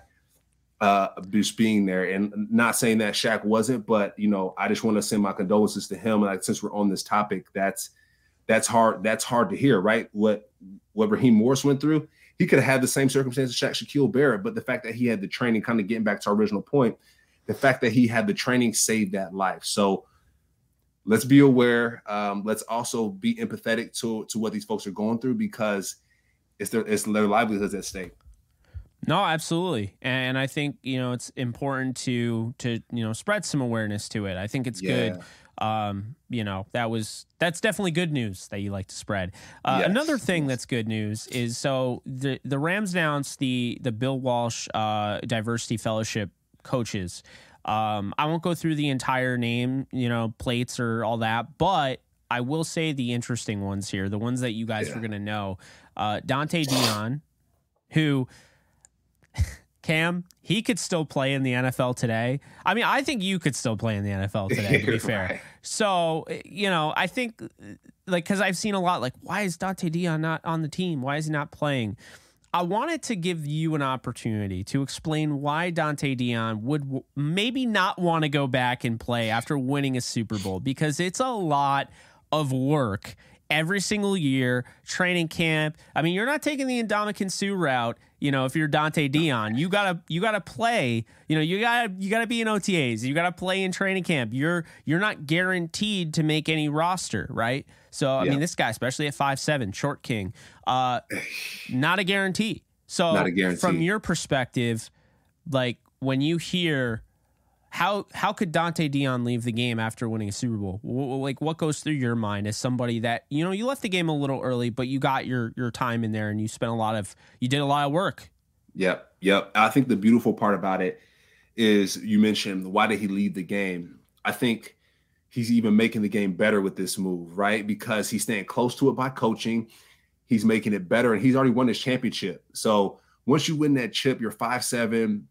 uh, just being there. And not saying that Shaq wasn't, but you know, I just want to send my condolences to him. Like, since we're on this topic, that's that's hard. That's hard to hear, right? What what Raheem Morris went through, he could have had the same circumstances Shaq, Shaquille Barrett, but the fact that he had the training, kind of getting back to our original point, the fact that he had the training saved that life. So let's be aware. Um, let's also be empathetic to to what these folks are going through, because it's their it's their livelihoods at stake. No, absolutely. And I think, you know, it's important to, to, you know, spread some awareness to it. I think it's Yeah. good. Um, you know, that was, that's definitely good news that you like to spread. Uh, Yes. Another thing that's good news is, so the, the Rams announced the, the Bill Walsh, uh, Diversity Fellowship coaches. Um, I won't go through the entire name, you know, plates or all that, but I will say the interesting ones here, the ones that you guys Yeah. are going to know, uh, Dante Dion, who, Cam, he could still play in the N F L today. I mean, I think you could still play in the N F L today, to be fair. Right. So, you know, I think, like, because I've seen a lot, like, why is Dante Dion not on the team? Why is he not playing? I wanted to give you an opportunity to explain why Dante Dion would w- maybe not want to go back and play after winning a Super Bowl, because it's a lot of work every single year, training camp. I mean, you're not taking the Ndamukong Suh route. You know, if you're Dante Dion, you gotta you gotta play. You know, you gotta you gotta be in O T As. You gotta play in training camp. You're you're not guaranteed to make any roster, right? So I Yeah. mean, this guy, especially at five seven, short king, uh, not a guarantee. So Not a guarantee. from your perspective, like when you hear, How how could Dante Dion leave the game after winning a Super Bowl? W- Like, what goes through your mind as somebody that, you know, you left the game a little early, but you got your your time in there and you spent a lot of, you did a lot of work. Yep, yep. I think the beautiful part about it is, you mentioned, why did he leave the game? I think he's even making the game better with this move, right? Because he's staying close to it by coaching. He's making it better, and he's already won his championship. So once you win that chip, you're five seven.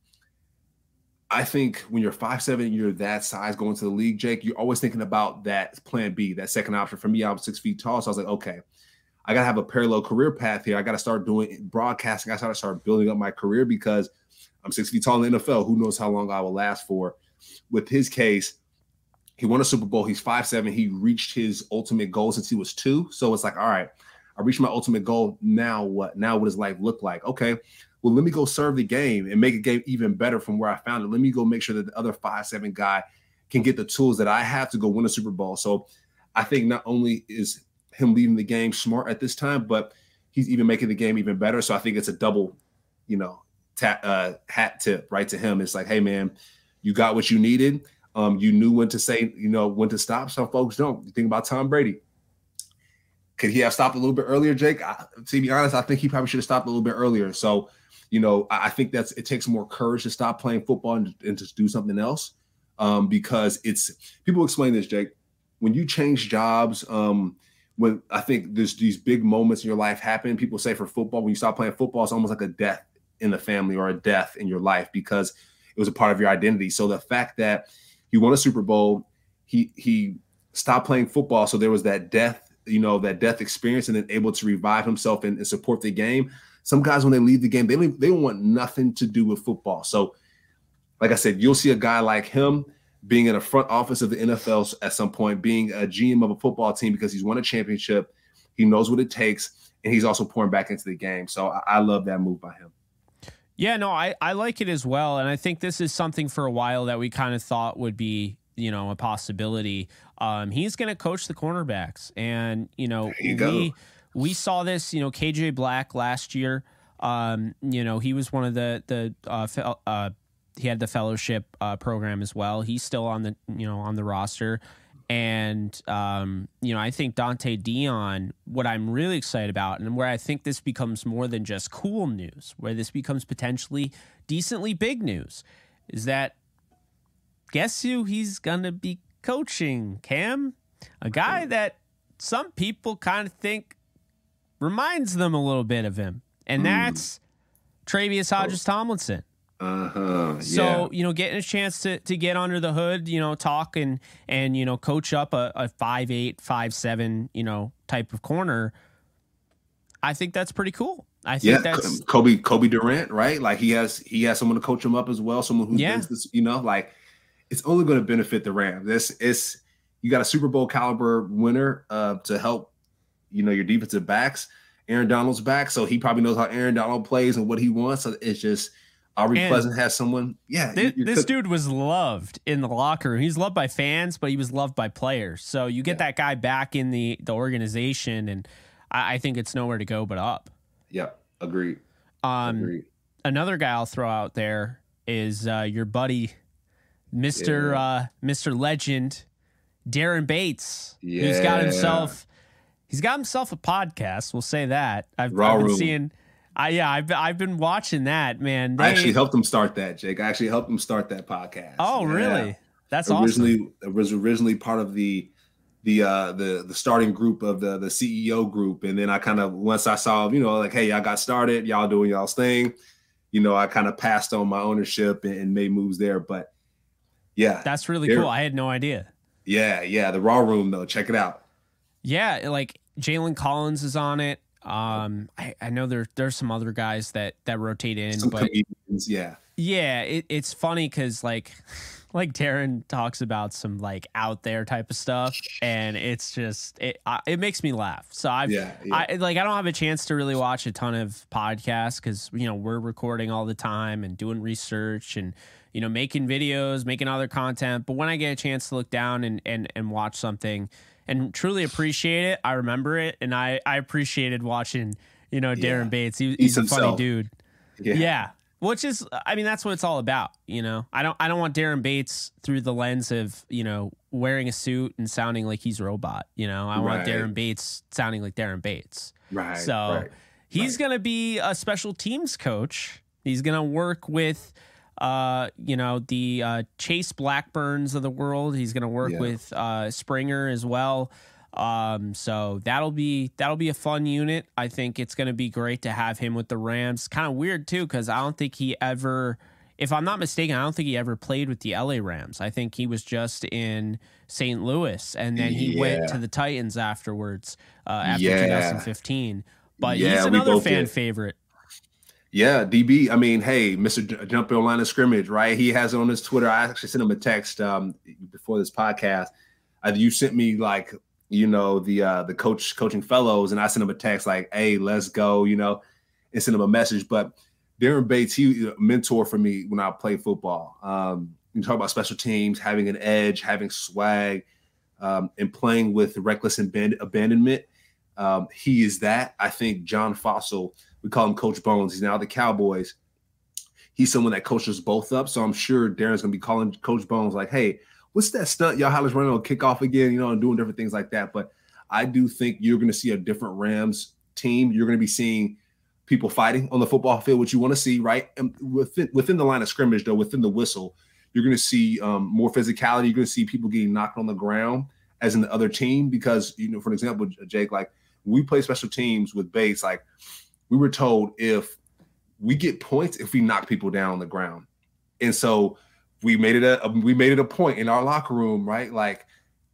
I think when you're five seven, you're that size going to the league, Jake, you're always thinking about that plan B, that second option. For me, I was six feet tall. So I was like, okay, I got to have a parallel career path here. I got to start doing broadcasting. I got to start building up my career, because I'm six feet tall in the N F L. Who knows how long I will last for? With his case, he won a Super Bowl. He's five seven. He reached his ultimate goal since he was two. So it's like, all right, I reached my ultimate goal. Now what? Now what does life look like? Okay, well, let me go serve the game and make a game even better from where I found it. Let me go make sure that the other five seven guy can get the tools that I have to go win a Super Bowl. So I think not only is him leaving the game smart at this time, but he's even making the game even better. So I think it's a double, you know, tap, uh, hat tip right to him. It's like, hey, man, you got what you needed. Um, you knew when to say, you know, when to stop. Some folks don't. You think about Tom Brady. Could he have stopped a little bit earlier, Jake? I, to be honest, I think he probably should have stopped a little bit earlier. So, you know, I, I think that's it takes more courage to stop playing football and, and to do something else, um, because it's people explain this, Jake. When you change jobs, um, when I think there's these big moments in your life happen, people say for football, when you stop playing football, it's almost like a death in the family or a death in your life because it was a part of your identity. So the fact that he won a Super Bowl, he he stopped playing football, so there was that death, you know, that death experience, and then able to revive himself and, and support the game. Some guys, when they leave the game, they don't, they don't want nothing to do with football. So, like I said, you'll see a guy like him being in the front office of the N F L at some point, being a G M of a football team because he's won a championship. He knows what it takes, and he's also pouring back into the game. So I, I love that move by him. Yeah, no, I, I like it as well. And I think this is something for a while that we kind of thought would be, you know, a possibility. Um, he's going to coach the cornerbacks. And, you know, you we go. we saw this, you know, K J Black last year. Um, you know, he was one of the, the uh, fel- uh, he had the fellowship uh, program as well. He's still on the, you know, on the roster. And, um, you know, I think Dante Dion, what I'm really excited about and where I think this becomes more than just cool news, where this becomes potentially decently big news, is that guess who he's going to be coaching, Cam? A guy that some people kind of think reminds them a little bit of him. And Mm. that's Travius Hodges-Tomlinson. Uh-huh. So, Yeah. you know, getting a chance to to get under the hood, you know, talk and, and you know, coach up a, a five eight, five seven, you know, type of corner, I think that's pretty cool. I think Yeah, that's Kobe Kobe Durant, right? Like he has he has someone to coach him up as well, someone who Yeah. does this, you know, like it's only going to benefit the Rams. This is you got a Super Bowl caliber winner uh, to help, you know, your defensive backs. Aaron Donald's back, so he probably knows how Aaron Donald plays and what he wants. So it's just Aubrey And Pleasant has someone. Yeah, This, you're this cook- dude was loved in the locker room. He's loved by fans, but he was loved by players. So you get Yeah. that guy back in the, the organization, and I, I think it's nowhere to go but up. Yeah, agreed. Um, agreed. Another guy I'll throw out there is uh, your buddy, Mister Yeah. Uh, Mister Legend, Darren Bates, who's got Yeah. himself he's got himself a podcast. We'll say that. I've, Raw I've been Room. seeing. I yeah, I've I've been watching that, man. I They- actually helped him start that, Jake. I actually helped him start that podcast. Oh, Yeah. really? That's awesome. originally it was originally part of the the uh the the starting group of the the C E O group, and then I kind of once I saw, you know, like, hey, y'all got started, y'all doing y'all's thing, you know, I kind of passed on my ownership and, and made moves there. But yeah, That's really They're- cool. I had no idea. yeah, yeah. The Raw Room though, check it out. Yeah, like Jalen Collins is on it. Um, I, I know there there's some other guys that that rotate in, Some but comedians, yeah, yeah, it, it's funny because like like Darren talks about some like out there type of stuff, and it's just it I, it makes me laugh. So I've yeah, yeah. I like I don't have a chance to really watch a ton of podcasts because you know we're recording all the time and doing research and you know making videos, making other content. But when I get a chance to look down and and and watch something and truly appreciate it, I remember it, and I I appreciated watching you know Darren Yeah. Bates. He, He's he's a funny himself. dude. yeah, Yeah. Which is, I mean, that's what it's all about. You know, I don't, I don't want Darren Bates through the lens of, you know, wearing a suit and sounding like he's a robot. You know, I want Right. Darren Bates sounding like Darren Bates. right. So right. he's right. going to be a special teams coach. He's going to work with, uh, you know, the uh, Chase Blackburns of the world. He's going to work Yeah. with uh, Springer as well. Um, so that'll be that'll be a fun unit. I think it's going to be great to have him with the Rams. Kind of weird too, because I don't think he ever, if I'm not mistaken, I don't think he ever played with the L A Rams. I think he was just in Saint Louis, and then he went Yeah. to the Titans afterwards uh, after Yeah. twenty fifteen. But Yeah, he's we another both fan did. favorite. Yeah, D B. I mean, hey, Mister J- Jumping on Line of Scrimmage, right? He has it on his Twitter. I actually sent him a text um, before this podcast. Uh, you sent me like, you know, the uh, the coach coaching fellows, and I sent him a text like, "Hey, let's go," you know, and sent him a message. But Darren Bates, he a mentor for me when I play football. Um, you talk about special teams, having an edge, having swag, um, and playing with reckless aban- abandonment. Um, he is that. I think John Fossil, we call him Coach Bones. He's now the Cowboys. He's someone that coaches both up. So I'm sure Darren's going to be calling Coach Bones like, hey, what's that stunt y'all hollers running on kickoff again, you know, and doing different things like that. But I do think you're going to see a different Rams team. You're going to be seeing people fighting on the football field, which you want to see, right? And within, within the line of scrimmage, though, within the whistle, you're going to see um, more physicality. You're going to see people getting knocked on the ground as in the other team, because, you know, for example, Jake, like we play special teams with Bates, like we were told if we get points if we knock people down on the ground. And so we made it a we made it a point in our locker room, right? Like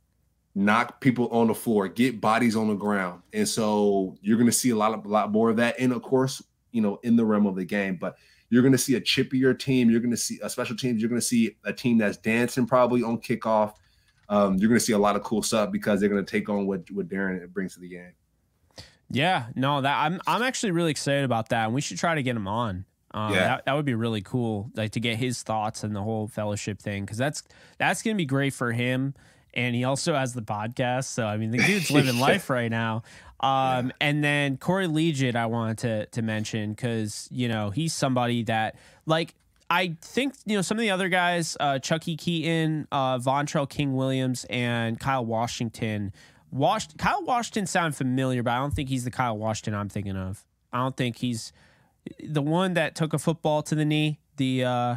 knock people on the floor, get bodies on the ground. And so you're going to see a lot of a lot more of that. And of course, you know, in the realm of the game, but you're going to see a chippier team. You're going to see a special teams. You're going to see a team that's dancing probably on kickoff. Um, you're going to see a lot of cool stuff because they're going to take on what, what Darren brings to the game. Yeah, no, that I'm I'm actually really excited about that, and we should try to get him on. Um, Yeah. that, that would be really cool, like to get his thoughts and the whole fellowship thing, because that's that's going to be great for him. And he also has the podcast, so I mean, the dude's living life right now. Um, yeah. And then Corey Liuget, I wanted to to mention because you know he's somebody that like. I think, you know, some of the other guys, uh, Chucky Keaton, uh, Vontrell King Williams, and Kyle Washington. Wash- Kyle Washington sound familiar, but I don't think he's the Kyle Washington I'm thinking of. I don't think he's the one that took a football to the knee. The uh,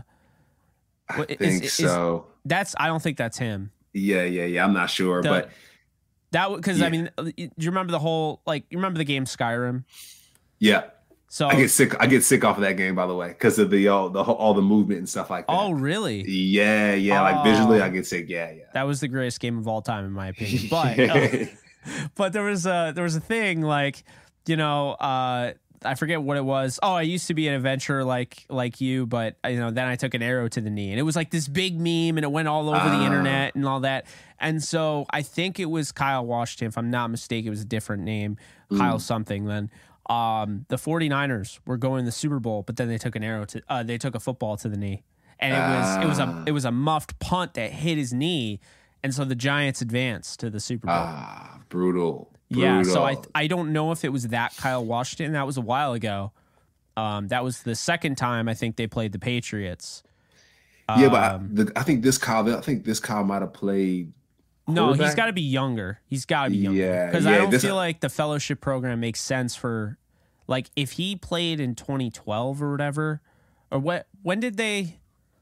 I is, think is, so. Is, that's I don't think that's him. Yeah, yeah, yeah. I'm not sure, the, but that because yeah. I mean, do you remember the whole like you remember the game Skyrim? Yeah. So I get sick. I get sick off of that game, by the way, because of the all the all the movement and stuff like that. Oh, really? Yeah, yeah. Oh, like visually, I get sick. Yeah, yeah. That was the greatest game of all time, in my opinion. But uh, but there was a there was a thing like you know uh, I forget what it was. Oh, I used to be an adventurer like like you, but you know then I took an arrow to the knee, and it was like this big meme, and it went all over uh, the internet and all that. And so I think it was Kyle Washington, if I'm not mistaken. It was a different name, mm. Kyle something then. Um, the 49ers were going to the Super Bowl, but then they took an arrow to uh, they took a football to the knee, and it was uh, it was a it was a muffed punt that hit his knee, and so the Giants advanced to the Super Bowl. Ah, brutal. brutal. Yeah, so I I don't know if it was that Kyle Washington. That was a while ago. Um, that was the second time I think they played the Patriots. Yeah, um, but I, the, I think this Kyle I think this Kyle might have played. No, he's got to be younger. He's got to be younger. Yeah, because yeah, I don't this, feel like the fellowship program makes sense for, like, if he played in twenty twelve or whatever, or what? When did they?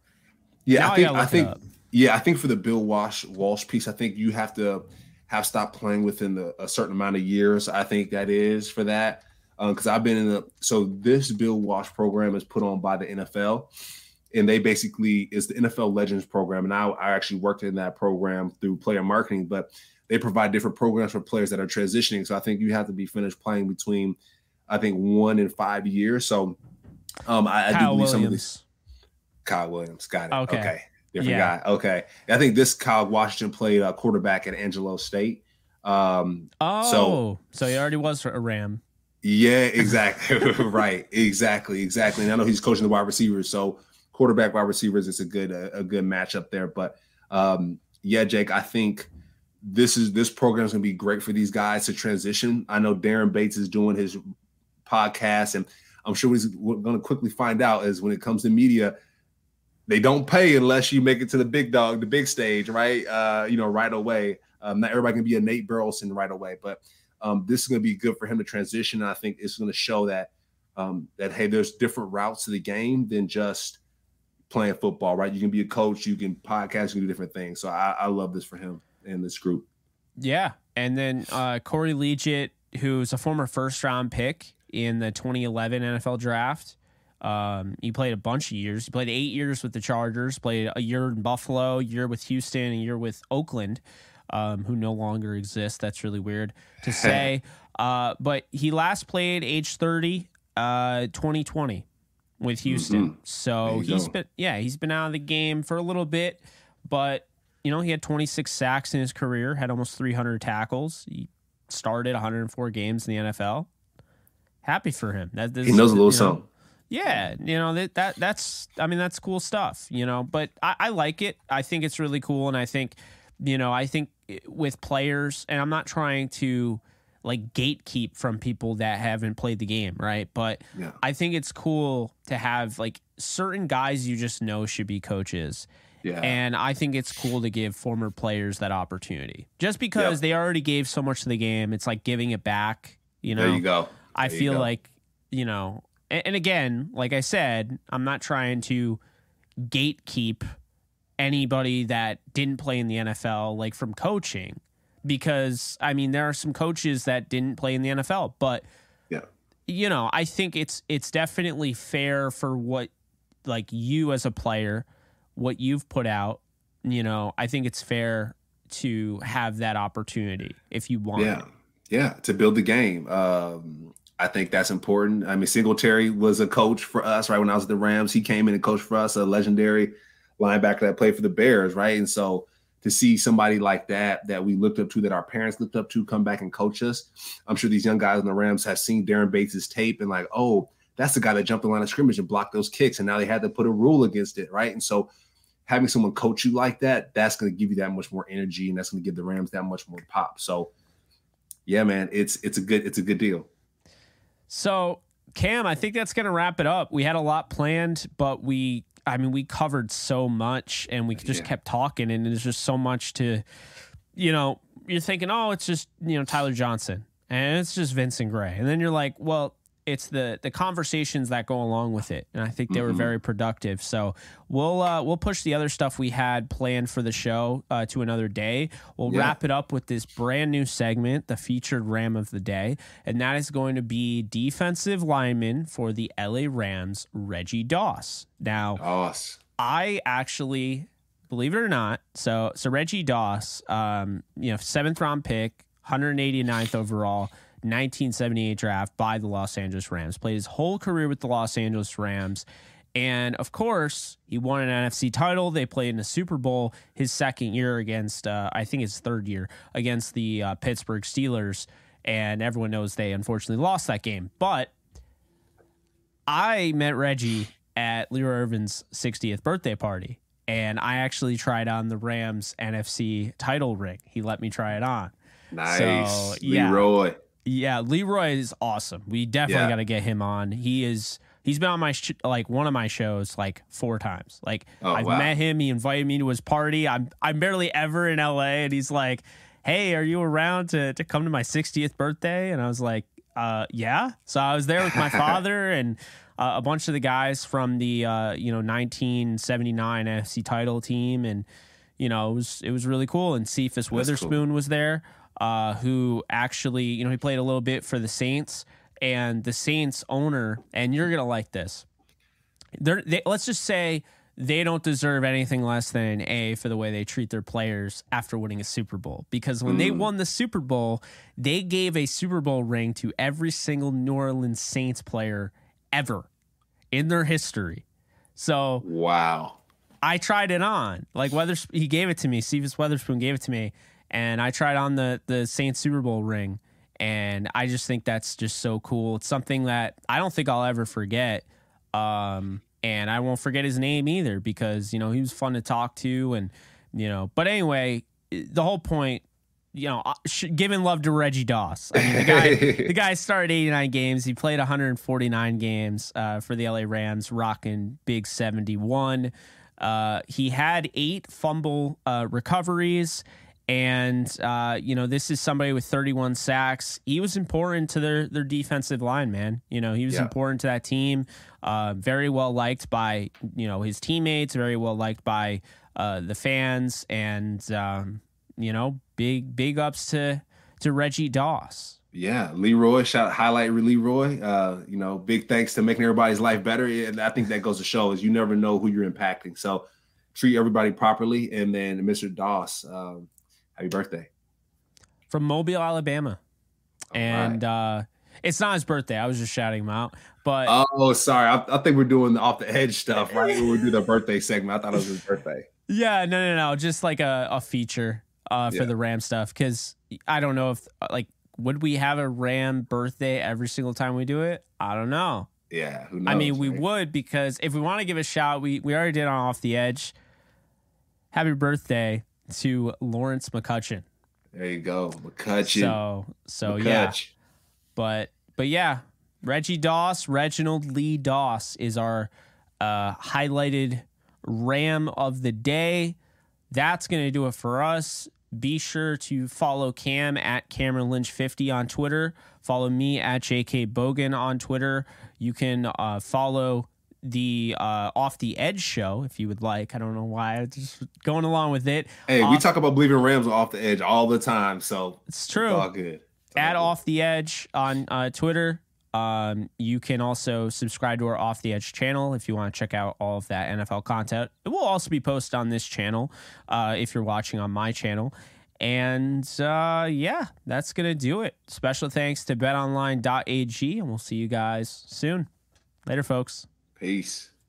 Yeah, now I think I, I think yeah, I think for the Bill Walsh Walsh piece, I think you have to have stopped playing within the, a certain amount of years. I think that is for that because um, I've been in the so this Bill Walsh program is put on by the N F L. And they basically is the N F L Legends program. And I, I actually worked in that program through player marketing, but they provide different programs for players that are transitioning. So I think you have to be finished playing between, I think, one and five years. So um, I, I do believe Williams. some of these. Kyle Williams. Got it. Okay. okay. Different yeah. guy. Okay. I think this Kyle Washington played a quarterback at Angelo State. Um, oh, so, so he already was a Ram. Yeah, exactly. right. Exactly. Exactly. And I know he's coaching the wide receivers. So, quarterback, wide receivers, it's a good a, a good matchup there. But um, yeah, Jake, I think this is this program is going to be great for these guys to transition. I know Darren Bates is doing his podcast, and I'm sure he's going to quickly find out is when it comes to media, they don't pay unless you make it to the big dog, the big stage, right? Uh, you know, right away. Um, not everybody can be a Nate Burleson right away, but um, this is going to be good for him to transition. And I think it's going to show that um, that hey, there's different routes to the game than just playing football, right? You can be a coach, you can podcast, you can do different things. So I, I love this for him and this group. Yeah. And then uh, Corey Liuget, who's a former first round pick in the twenty eleven N F L draft. Um, he played a bunch of years. He played eight years with the Chargers, played a year in Buffalo, a year with Houston, a year with Oakland, um, who no longer exists. That's really weird to say. uh, but he last played age thirty, uh, twenty twenty. With Houston. Mm-hmm. So he's go. been, yeah, he's been out of the game for a little bit, but, you know, he had twenty-six sacks in his career, had almost three hundred tackles. He started one hundred four games in the N F L. Happy for him. That, this, he knows a little you know, something. Yeah, you know, that, that that's, I mean, that's cool stuff, you know, but I, I like it. I think it's really cool. And I think, you know, I think with players, and I'm not trying to, like gatekeep from people that haven't played the game, right? But yeah. I think it's cool to have like certain guys you just know should be coaches. Yeah. And I think it's cool to give former players that opportunity. Just because yep. they already gave so much to the game, it's like giving it back, you know. There you go. There I feel go. like, you know, and, and again, like I said, I'm not trying to gatekeep anybody that didn't play in the N F L like from coaching. because I mean there are some coaches that didn't play in the N F L, but yeah, you know, I think it's it's definitely fair for what like you as a player, what you've put out. You know, I think it's fair to have that opportunity if you want. Yeah, yeah, to build the game. Um, I think that's important. I mean, Singletary was a coach for us, right? When I was at the Rams, he came in and coached for us, a legendary linebacker that played for the Bears, right? And so to see somebody like that, that we looked up to, that our parents looked up to, come back and coach us, I'm sure these young guys in the Rams have seen Darren Bates' tape and like, oh, that's the guy that jumped the line of scrimmage and blocked those kicks, and now they had to put a rule against it, right? And so having someone coach you like that, that's going to give you that much more energy, and that's going to give the Rams that much more pop. So, yeah, man, it's it's a good it's a good deal. So, Cam, I think that's going to wrap it up. We had a lot planned, but we, I mean, we covered so much, and we just yeah. kept talking, and there's just so much to, you know, you're thinking, oh, it's just, you know, Tyler Johnson, and it's just Vincent Gray. And then you're like, well, it's the the conversations that go along with it, and I think they mm-hmm. were very productive. So we'll uh, we'll push the other stuff we had planned for the show uh, to another day. We'll yeah. wrap it up with this brand new segment, the featured Ram of the day, and that is going to be defensive lineman for the L A Rams, Reggie Doss. Now, Doss. I actually, believe it or not, so so Reggie Doss, um, you know, seventh round pick, one hundred eighty-ninth overall. nineteen seventy-eight draft by the Los Angeles Rams. Played his whole career with the Los Angeles Rams. And, of course, he won an N F C title. They played in the Super Bowl his second year against, uh, I think his third year, against the uh, Pittsburgh Steelers. And everyone knows they unfortunately lost that game. But I met Reggie at Leroy Irvin's sixtieth birthday party. And I actually tried on the Rams N F C title ring. He let me try it on. Nice. So, yeah. Leroy. Yeah, Leroy is awesome. We definitely yeah. got to get him on. He is he's been on my sh- like one of my shows like four times. Like oh, I've wow. met him. He invited me to his party. I'm I'm barely ever in L A, and he's like, "Hey, are you around to to come to my sixtieth birthday?" And I was like, "Uh, yeah." So I was there with my father and uh, a bunch of the guys from the uh, you know nineteen seventy-nine N F C title team, and you know it was it was really cool. And Cephas Witherspoon cool. was there. Uh, who actually, you know, he played a little bit for the Saints, and the Saints owner, and you're going to like this. They're, they, let's just say they don't deserve anything less than an A for the way they treat their players after winning a Super Bowl. Because when mm. they won the Super Bowl, they gave a Super Bowl ring to every single New Orleans Saints player ever in their history. So, wow. I tried it on. Like, Weathers, he gave it to me. Cephas Witherspoon gave it to me. And I tried on the, the Saints Super Bowl ring, and I just think that's just so cool. It's something that I don't think I'll ever forget, um, and I won't forget his name either because, you know, he was fun to talk to, and, you know. But anyway, the whole point, you know, giving love to Reggie Doss. I mean, the guy, the guy started eighty-nine games. He played one hundred forty-nine games uh, for the L A Rams, rocking big seventy-one. Uh, he had eight fumble uh, recoveries. And, uh, you know, this is somebody with thirty-one sacks. He was important to their, their defensive line, man. You know, he was yeah. important to that team. Uh, very well liked by, you know, his teammates, very well liked by uh, the fans. And, um, you know, big, big ups to, to Reggie Doss. Yeah, Leroy, shout highlight Leroy. Uh, you know, big thanks to making everybody's life better. And I think that goes to show is you never know who you're impacting. So treat everybody properly. And then Mister Doss, um, happy birthday. From Mobile, Alabama. All and right. uh, it's not his birthday. I was just shouting him out. But oh, sorry. I, I think we're doing the off the edge stuff, right? we do the birthday segment. I thought it was his birthday. Yeah, no, no, no. Just like a, a feature uh, for yeah. the Ram stuff. Because I don't know if, like, would we have a Ram birthday every single time we do it? I don't know. Yeah, who knows? I mean, we right? would, because if we want to give a shout, we, we already did on Off the Edge. Happy birthday to Lawrence McCutcheon. There you go, McCutcheon. So, so McCutch. yeah, but but yeah, Reggie Doss, Reginald Lee Doss is our uh, highlighted Ram of the day. That's gonna do it for us. Be sure to follow Cam at Cameron Lynch fifty on Twitter. Follow me at J K Bogan on Twitter. You can uh, follow the uh, Off the Edge show, if you would like. I don't know why. I'm just going along with it. Hey, off, we talk about Believe in Rams Off the Edge all the time, so it's true. It's all good. It's all At good. Off the Edge on uh, Twitter. Um, you can also subscribe to our Off the Edge channel if you want to check out all of that N F L content. It will also be posted on this channel uh, if you're watching on my channel. And uh, yeah, that's going to do it. Special thanks to bet online dot a g, and we'll see you guys soon. Later, folks. Peace.